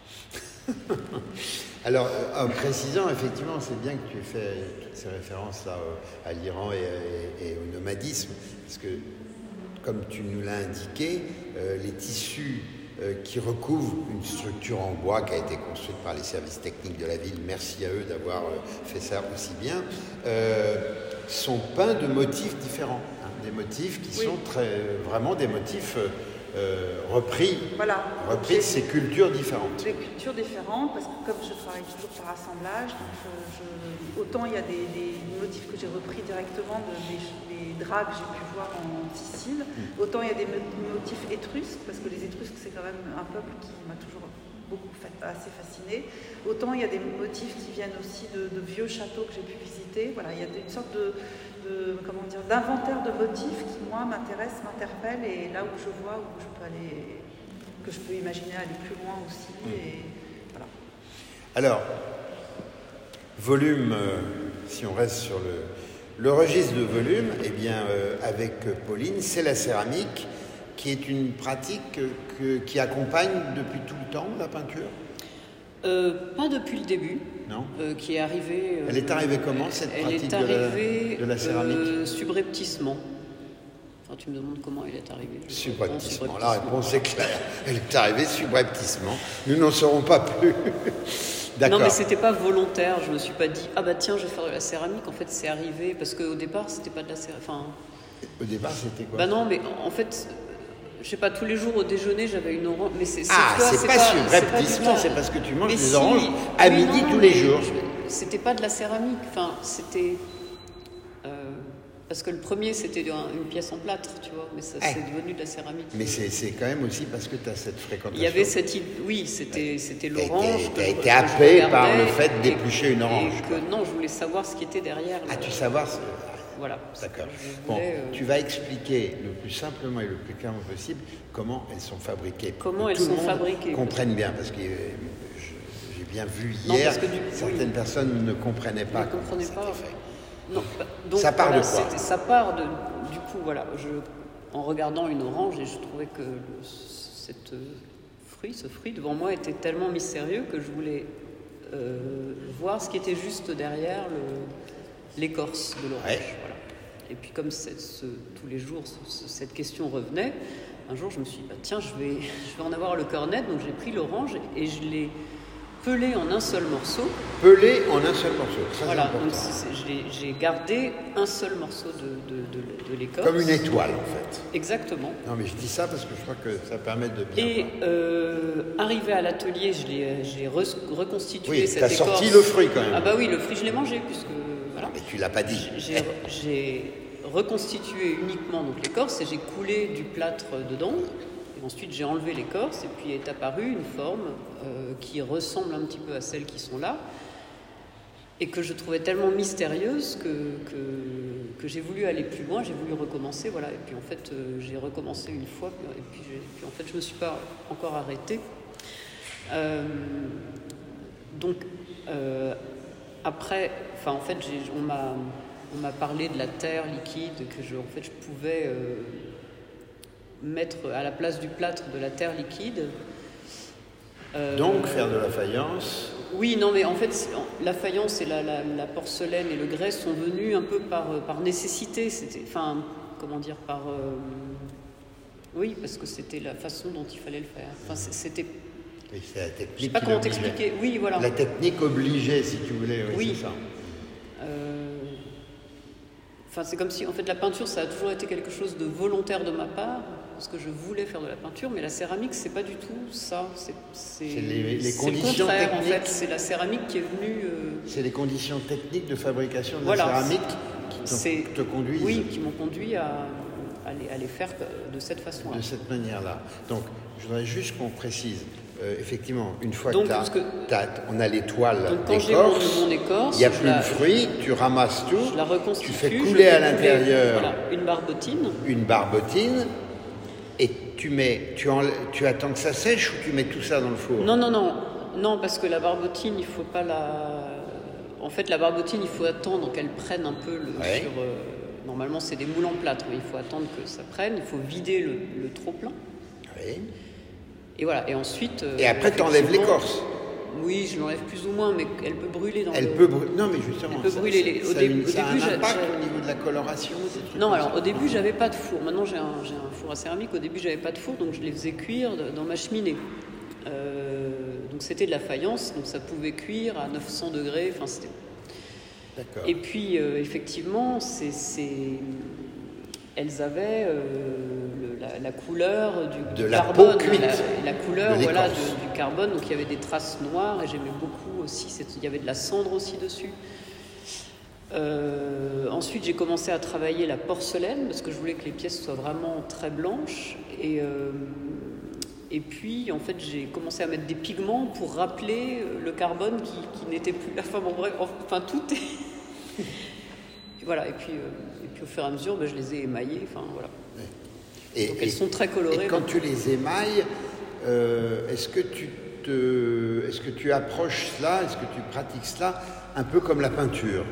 Alors, en précisant, effectivement, c'est bien que tu aies fait toutes ces références là, à l'Iran et au nomadisme, parce que, comme tu nous l'as indiqué, les tissus qui recouvrent une structure en bois qui a été construite par les services techniques de la ville, merci à eux d'avoir fait ça aussi bien, sont peints de motifs différents, des motifs qui sont vraiment des motifs repris de ces cultures différentes. Des cultures différentes, parce que comme je travaille toujours par assemblage, autant il y a des motifs que j'ai repris directement des draps que j'ai pu voir en Sicile, autant il y a des motifs étrusques, parce que les Étrusques c'est quand même un peuple qui m'a toujours assez fascinée. Autant il y a des motifs qui viennent aussi de vieux châteaux que j'ai pu visiter. Il y a une sorte d'inventaire de motifs qui, moi, m'intéresse, m'interpelle, et là où je vois où je peux aller, que je peux imaginer aller plus loin aussi. Et voilà. Alors, volume, si on reste sur le registre de volume, eh bien, avec Pauline, c'est la céramique qui est une pratique qui accompagne depuis tout le temps la peinture. Pas depuis le début. Non. Qui est arrivée. Elle est arrivée comment, cette pratique de la céramique? Subrepticement. Enfin, tu me demandes comment elle est arrivée. Subrepticement. La réponse est claire. Elle est arrivée subrepticement. Nous n'en saurons pas plus. D'accord. Non, mais c'était pas volontaire. Je me suis pas dit, ah bah tiens, je vais faire de la céramique. En fait, c'est arrivé parce qu'au départ, c'était pas de la céramique. Enfin. Au départ, c'était quoi? Bah non, mais en fait. Je sais pas, tous les jours au déjeuner, j'avais une orange. Mais c'est pas subrepticement, c'est parce que tu manges des oranges à midi tous les jours. C'était pas de la céramique. Enfin, c'était. Parce que le premier, c'était une pièce en plâtre, tu vois. Mais ça, c'est devenu de la céramique. Mais c'est quand même aussi parce que tu as cette fréquentation. Il y avait cette. Oui, c'était l'orange. Tu as été happé par le fait d'éplucher une orange. Non, je voulais savoir ce qui était derrière. Ah, tu savoir Voilà. D'accord. Bon, tu vas expliquer le plus simplement et le plus clairement possible comment elles sont fabriquées. Comment elles sont fabriquées. Comprennent bien, parce que j'ai bien vu hier, certaines personnes ne comprenaient pas comment c'était fait. Non, donc, ça part de quoi? Ça part du coup, voilà, en regardant une orange, et je trouvais que ce fruit devant moi était tellement mystérieux que je voulais voir ce qui était juste derrière l'écorce de l'orange. Ouais. Voilà. Et puis comme tous les jours cette question revenait, un jour je me suis dit, tiens, je vais en avoir le cœur net, donc j'ai pris l'orange et je l'ai pelé en un seul morceau. Pelé en un seul morceau, très voilà, important. Donc j'ai gardé un seul morceau de l'écorce. Comme une étoile en fait. Exactement. Non mais je dis ça parce que je crois que ça permet de bien Et arrivé à l'atelier, j'ai reconstitué cette écorce. Oui, tu as sorti le fruit quand même. Ah bah oui, le fruit je l'ai mangé puisque... Voilà. Mais tu l'as pas dit. J'ai reconstitué uniquement donc l'écorce et j'ai coulé du plâtre dedans. Et ensuite j'ai enlevé l'écorce et puis est apparue une forme qui ressemble un petit peu à celles qui sont là et que je trouvais tellement mystérieuse que j'ai voulu aller plus loin, j'ai voulu recommencer, voilà. Et puis en fait j'ai recommencé une fois et puis en fait je me suis pas encore arrêtée. Donc après, enfin en fait on m'a parlé de la terre liquide que je pouvais mettre à la place du plâtre de la terre liquide. Donc faire de la faïence. Oui, non, mais en fait, la faïence et la porcelaine et le grès sont venus un peu par nécessité. C'était, enfin, comment dire, oui, parce que c'était la façon dont il fallait le faire. Enfin, c'était. Oui, c'est la technique. Je sais pas comment t'expliquer. Oui, voilà. La technique obligée, si tu voulais. Oui. C'est ça. Enfin, c'est comme si, en fait, la peinture, ça a toujours été quelque chose de volontaire de ma part, parce que je voulais faire de la peinture, mais la céramique, c'est pas du tout ça. C'est les conditions le contraire, techniques. en fait. C'est la céramique qui est venue... C'est les conditions techniques de fabrication de la céramique qui te conduisent. Oui, qui m'ont conduit à les faire de cette façon-là. De cette manière-là. Donc, je voudrais juste qu'on précise. Effectivement, une fois donc, on a l'étoile d'écorce, quand j'ai mon écorce, il n'y a plus le fruit, tu ramasses tout, je la reconstitue, tu fais couler à l'intérieur une barbotine, et tu attends que ça sèche ou tu mets tout ça dans le four? Non, parce que la barbotine, il faut pas En fait, la barbotine, il faut attendre qu'elle prenne un peu normalement, c'est des moules en plâtre, mais il faut attendre que ça prenne, il faut vider le trop-plein. Oui. Et voilà, et ensuite... Et après, tu enlèves l'écorce. Oui, je l'enlève plus ou moins, mais elle peut brûler dans Non, mais justement, elle peut brûler. Au début, ça a un impact au niveau de la coloration. Non, alors au début, j'avais pas de four. Maintenant, j'ai un four à céramique. Au début, j'avais pas de four, donc je les faisais cuire dans ma cheminée. Donc c'était de la faïence, donc ça pouvait cuire à 900 degrés. Enfin, c'était... D'accord. Et puis, effectivement, elles avaient la couleur du carbone, la couleur du carbone, donc il y avait des traces noires et j'aimais beaucoup aussi, il y avait de la cendre aussi dessus. Ensuite j'ai commencé à travailler la porcelaine parce que je voulais que les pièces soient vraiment très blanches et puis en fait j'ai commencé à mettre des pigments pour rappeler le carbone qui n'était plus là. Enfin tout est... Voilà, et puis au fur et à mesure, je les ai émaillées. Enfin, voilà. Donc elles sont très colorées. Et quand tu les émailles, est-ce que que tu approches cela, est-ce que tu pratiques cela un peu comme la peinture?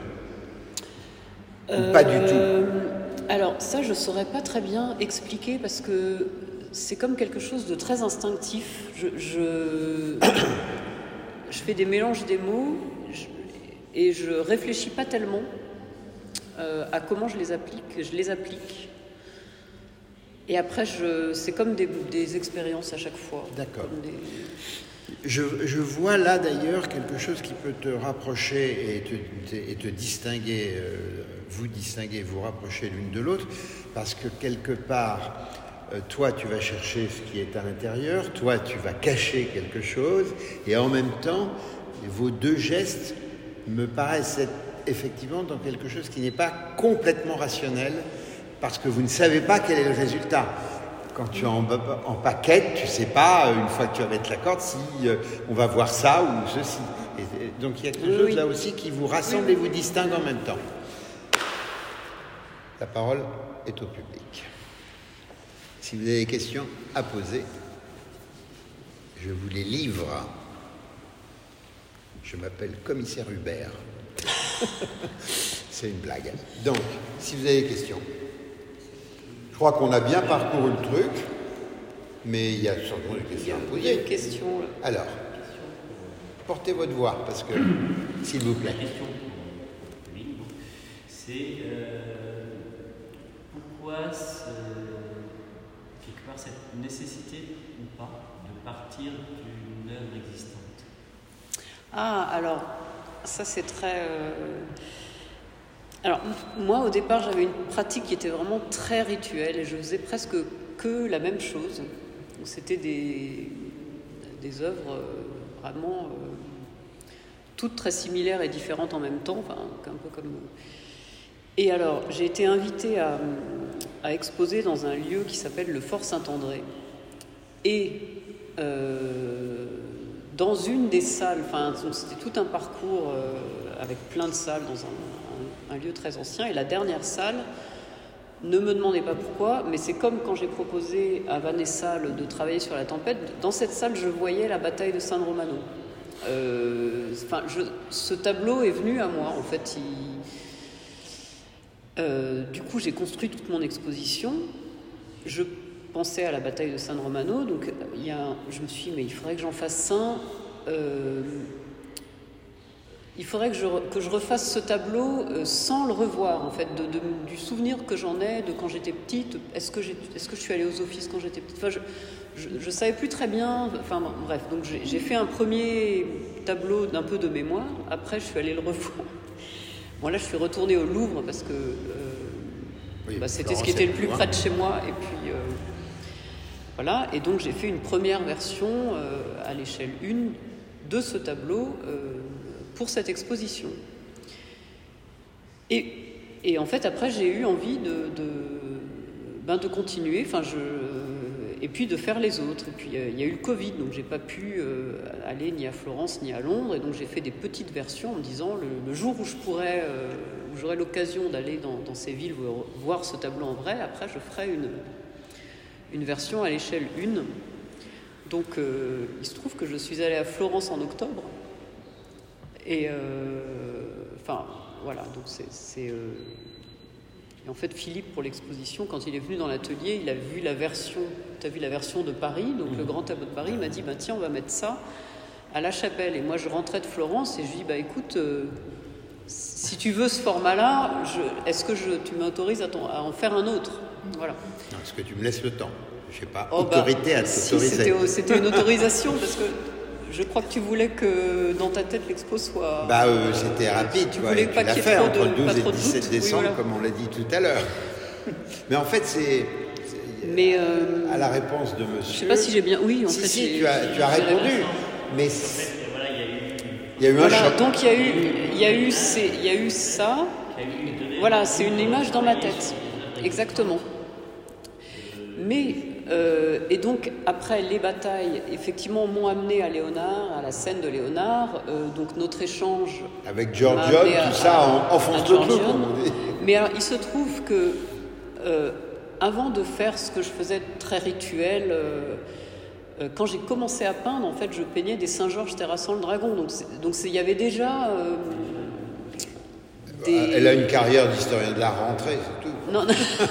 Ou pas du tout? Alors ça, je ne saurais pas très bien expliquer parce que c'est comme quelque chose de très instinctif. Je fais des mélanges des mots et je ne réfléchis pas tellement à comment je les applique. Et après, c'est comme des expériences à chaque fois. D'accord. Je vois là d'ailleurs quelque chose qui peut te rapprocher et te distinguer, vous rapprocher l'une de l'autre, parce que quelque part, toi tu vas chercher ce qui est à l'intérieur, toi tu vas cacher quelque chose, et en même temps, vos deux gestes me paraissent être effectivement dans quelque chose qui n'est pas complètement rationnel, parce que vous ne savez pas quel est le résultat. Quand tu es en paquette, tu ne sais pas, une fois que tu vas mettre la corde, si on va voir ça ou ceci. Et donc il y a quelque chose là aussi qui vous rassemble et vous distingue en même temps. La parole est au public. Si vous avez des questions à poser, je vous les livre. Je m'appelle Commissaire Hubert. C'est une blague. Donc, si vous avez des questions. Je crois qu'on a bien parcouru le truc, mais il y a sûrement des questions à poser. Il y a une question. Alors, portez votre voix, parce que, s'il vous plaît. La question, oui, c'est pourquoi, quelque part, cette nécessité ou pas de partir d'une œuvre existante? Ah, alors, ça c'est très... Alors, moi, au départ, j'avais une pratique qui était vraiment très rituelle et je faisais presque que la même chose. Donc, c'était des œuvres vraiment toutes très similaires et différentes en même temps, enfin, un peu comme... Et alors, j'ai été invitée à exposer dans un lieu qui s'appelle le Fort Saint-André. Et dans une des salles, enfin, c'était tout un parcours avec plein de salles dans un lieu très ancien, et la dernière salle, ne me demandez pas pourquoi, mais c'est comme quand j'ai proposé à Vanessa de travailler sur La Tempête. Dans cette salle, je voyais la bataille de San Romano. Ce tableau est venu à moi, en fait. Du coup, j'ai construit toute mon exposition. Je pensais à la bataille de San Romano, donc je me suis dit, mais il faudrait que j'en fasse un. Il faudrait que je refasse ce tableau sans le revoir, en fait, du souvenir que j'en ai de quand j'étais petite. Est-ce que je suis allée aux offices quand j'étais petite? Enfin, je savais plus très bien. Enfin, bref, donc j'ai fait un premier tableau d'un peu de mémoire. Après, je suis allée le revoir. Bon, là, je suis retournée au Louvre parce que c'était ce qui était le plus près de chez moi. Et puis, voilà. Et donc, j'ai fait une première version à l'échelle 1 de ce tableau pour cette exposition. Et en fait, après, j'ai eu envie de continuer, et puis de faire les autres. Et puis, il y a eu le Covid, donc j'ai pas pu aller ni à Florence ni à Londres, et donc j'ai fait des petites versions en me disant, le jour où où j'aurai l'occasion d'aller dans ces villes voir ce tableau en vrai, après, je ferai une version à l'échelle 1. Donc, il se trouve que je suis allée à Florence en octobre, et voilà, donc et en fait, Philippe, pour l'exposition, quand il est venu dans l'atelier, il a vu la version, tu as vu la version de Paris, donc le grand tableau de Paris, il m'a dit, tiens, on va mettre ça à La Chapelle. Et moi, je rentrais de Florence et je lui dis, écoute, si tu veux ce format-là, est-ce que tu m'autorises à en faire un autre? Voilà. Non, est-ce que tu me laisses le temps? Je n'ai pas autorité à t'autoriser. C'était une autorisation, parce que je crois que tu voulais que dans ta tête l'expo soit... c'était rapide, tu vois, et tu l'as fait entre le 12 et le 17 décembre, voilà. Comme on l'a dit tout à l'heure. Mais en fait, à la réponse de monsieur... Je ne sais pas si j'ai bien... Oui, en fait... Si, tu as répondu, mais... Il y a eu un choc. Donc il y a eu ça. Voilà, c'est une image dans ma tête. Exactement. Mais... et donc, après, les batailles, effectivement, m'ont amené à Léonard, à la scène de Léonard. Donc, notre échange... Avec Giorgione, tout ça, enfonce le clou, comme on dit. Mais alors, il se trouve que, avant de faire ce que je faisais très rituel, quand j'ai commencé à peindre, en fait, je peignais des Saint-Georges terrassant le dragon. Donc il y avait déjà... Elle a une carrière d'historien de l'art rentrée, c'est tout. Non,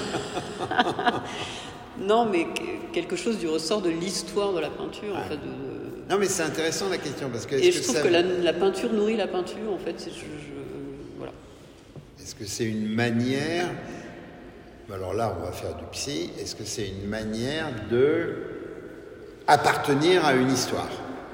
non, mais quelque chose du ressort de l'histoire de la peinture, en fait. Non, mais c'est intéressant la question, parce que... Et je trouve que la peinture nourrit la peinture, en fait. Voilà. Est-ce que c'est une manière... Alors là, on va faire du psy. Est-ce que c'est une manière de appartenir à une histoire?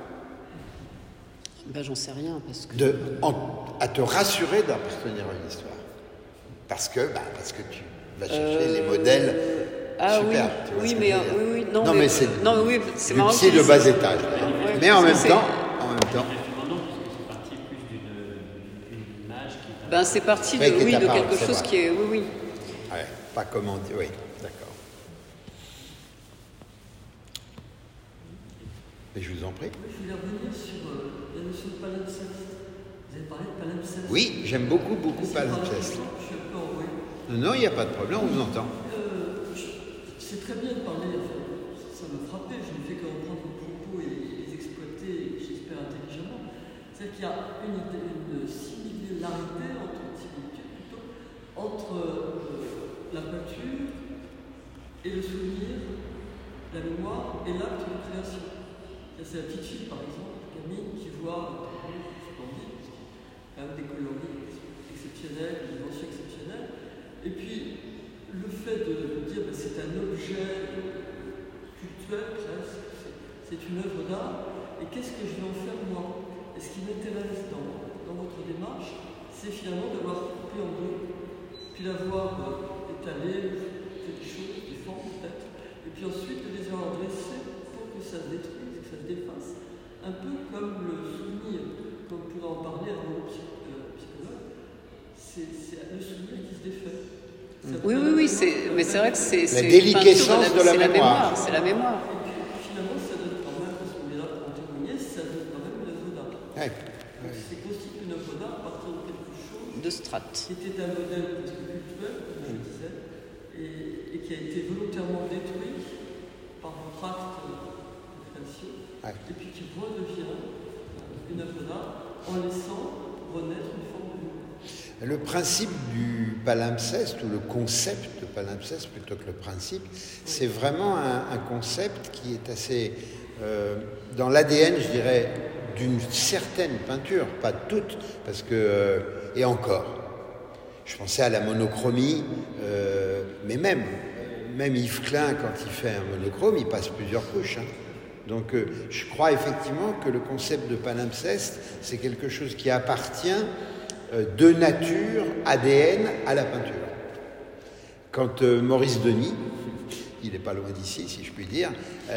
Ben, j'en sais rien, parce que... à te rassurer d'appartenir à une histoire. Parce que tu vas chercher les modèles super. Oui, mais c'est du psy de bas étage. Ouais, mais en même temps... c'est parti de quelque chose qui est... Oui. Ouais, pas comment dire... Oui, d'accord. Et je vous en prie. Je voulais revenir sur la notion de palimpseste. Vous avez parlé de palimpseste. Oui, j'aime beaucoup palimpseste. Je suis un peu enroué. Non, il n'y a pas de problème, on vous entend. C'est très bien de parler, ça m'a frappé, je ne fais que reprendre vos propos et les exploiter, j'espère intelligemment. C'est qu'il y a une similarité entre la peinture et le souvenir, la mémoire et l'acte de création. C'est la petite fille, par exemple, Camille, qui voit splendide, des coloris exceptionnels, des dimensions exceptionnelles. Et puis, le fait de dire que c'est un objet cultuel, presque, c'est une œuvre d'art, et qu'est-ce que je vais en faire moi? Et ce qui m'intéresse dans votre démarche, c'est finalement d'avoir coupé en deux, puis d'avoir étalé, fait des choses, des formes peut-être, et puis ensuite de les avoir dressées pour que ça se détruise, que ça se défasse, un peu comme le souvenir, comme on pourrait en parler à un psychologue, c'est le souvenir qui se défait. Oui, mais c'est vrai que c'est la déliquescence de la mémoire. C'est la mémoire. Et puis finalement, ça donne quand même, parce qu'on est là pour en témoigner, ça donne quand même une œuvre d'art. Ouais. C'est constitué une œuvre d'art à partir de quelque chose de strates. Qui était un modèle presque culturel, comme je disais, et qui a été volontairement détruit par votre acte de création, et puis qui redevient une œuvre d'art en laissant renaître une forme de mémoire. Le principe du palimpseste, ou le concept de palimpseste plutôt que le principe, c'est vraiment un concept qui est assez dans l'ADN, je dirais, d'une certaine peinture, pas toute, parce que et encore, je pensais à la monochromie, mais même Yves Klein, quand il fait un monochrome, il passe plusieurs couches. Donc je crois effectivement que le concept de palimpseste, c'est quelque chose qui appartient de nature, ADN, à la peinture. Quand Maurice Denis, il n'est pas loin d'ici, si je puis dire,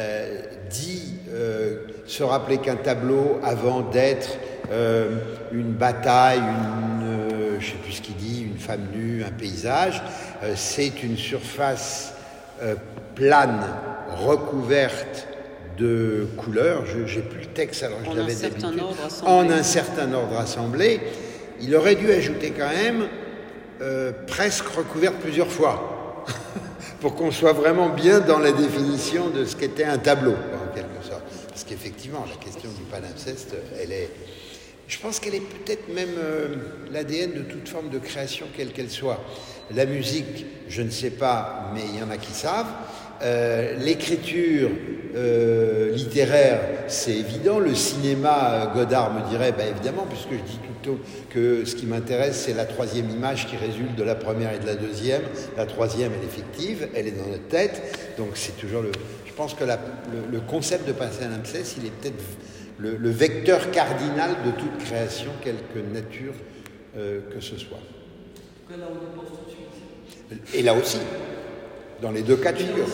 dit se rappeler qu'un tableau, avant d'être une bataille, je ne sais plus ce qu'il dit, une femme nue, un paysage, c'est une surface plane, recouverte de couleurs. Je n'ai plus le texte, alors je l'avais d'habitude. En un certain ordre assemblé. Il aurait dû ajouter quand même presque recouverte plusieurs fois pour qu'on soit vraiment bien dans la définition de ce qu'était un tableau, en quelque sorte. Parce qu'effectivement, la question du palimpseste, je pense qu'elle est peut-être même l'ADN de toute forme de création, quelle qu'elle soit. La musique, je ne sais pas, mais il y en a qui savent. L'écriture littéraire, c'est évident. Le cinéma, Godard me dirait, évidemment, puisque je dis tout le temps que ce qui m'intéresse, c'est la troisième image qui résulte de la première et de la deuxième. La troisième, elle est fictive, elle est dans notre tête. Donc c'est toujours je pense que le concept de palimpseste, il est peut-être le vecteur cardinal de toute création, quelque nature que ce soit. Là, on y pense tout de suite. Et là aussi, dans les deux cas de figure.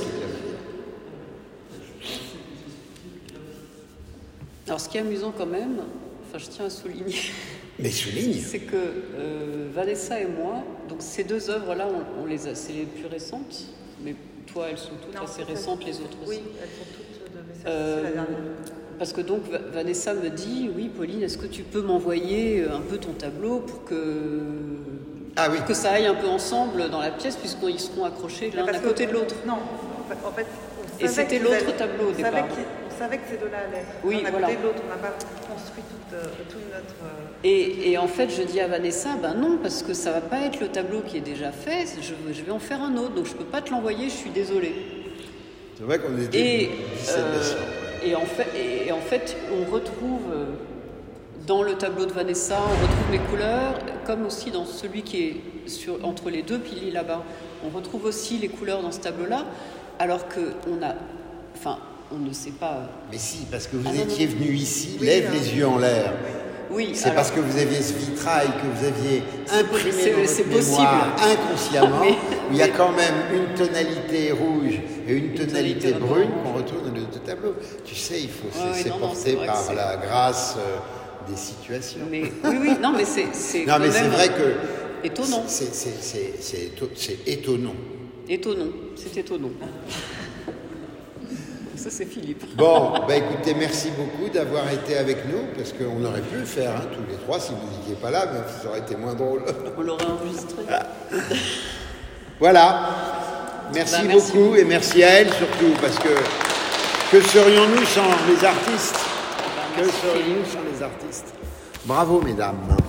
Alors, ce qui est amusant quand même, je tiens à souligner. Mais souligne. C'est que Vanessa et moi, donc ces deux œuvres-là, c'est les plus récentes, mais toi, elles sont toutes assez récentes, les autres aussi. Oui, elles sont toutes de mais c'est la dernière. Parce que donc Vanessa me dit, oui, Pauline, est-ce que tu peux m'envoyer un peu ton tableau pour que ça aille un peu ensemble dans la pièce, puisqu'ils seront accrochés l'un à côté de l'autre. Non, en fait, et c'était l'autre tableau au départ. On savait que ces deux-là allaient. Oui, on a voilà. côté de l'autre, on n'a pas construit tout notre... Et en fait, je dis à Vanessa, ben non, parce que ça va pas être le tableau qui est déjà fait, je vais en faire un autre, donc je peux pas te l'envoyer, je suis désolée. C'est vrai qu'on était 17 décembre. Et en fait, on retrouve dans le tableau de Vanessa, on retrouve mes couleurs, comme aussi dans celui qui est entre les deux piliers là-bas. On retrouve aussi les couleurs dans ce tableau-là, alors on ne sait pas... Mais si, parce que vous étiez venu ici, lève les yeux en l'air. Oui, c'est parce que vous aviez ce vitrail que vous aviez imprimé dans votre mémoire inconsciemment, où il y a quand même une tonalité rouge et une tonalité brune qu'on retrouve dans les deux tableaux. Tu sais, il faut se laisser porter par la grâce des situations. Mais, non, mais c'est non, mais c'est vrai que... Étonnant. C'est étonnant. Étonnant, c'est étonnant. Ça, c'est Philippe. Bon, écoutez, merci beaucoup d'avoir été avec nous, parce qu'on aurait pu le faire tous les trois si vous n'étiez pas là, mais ça aurait été moins drôle. On l'aurait enregistré. Voilà. Merci beaucoup et merci à elle surtout, parce que serions-nous sans les artistes ? Que serions-nous sans les artistes ? Bravo, mesdames.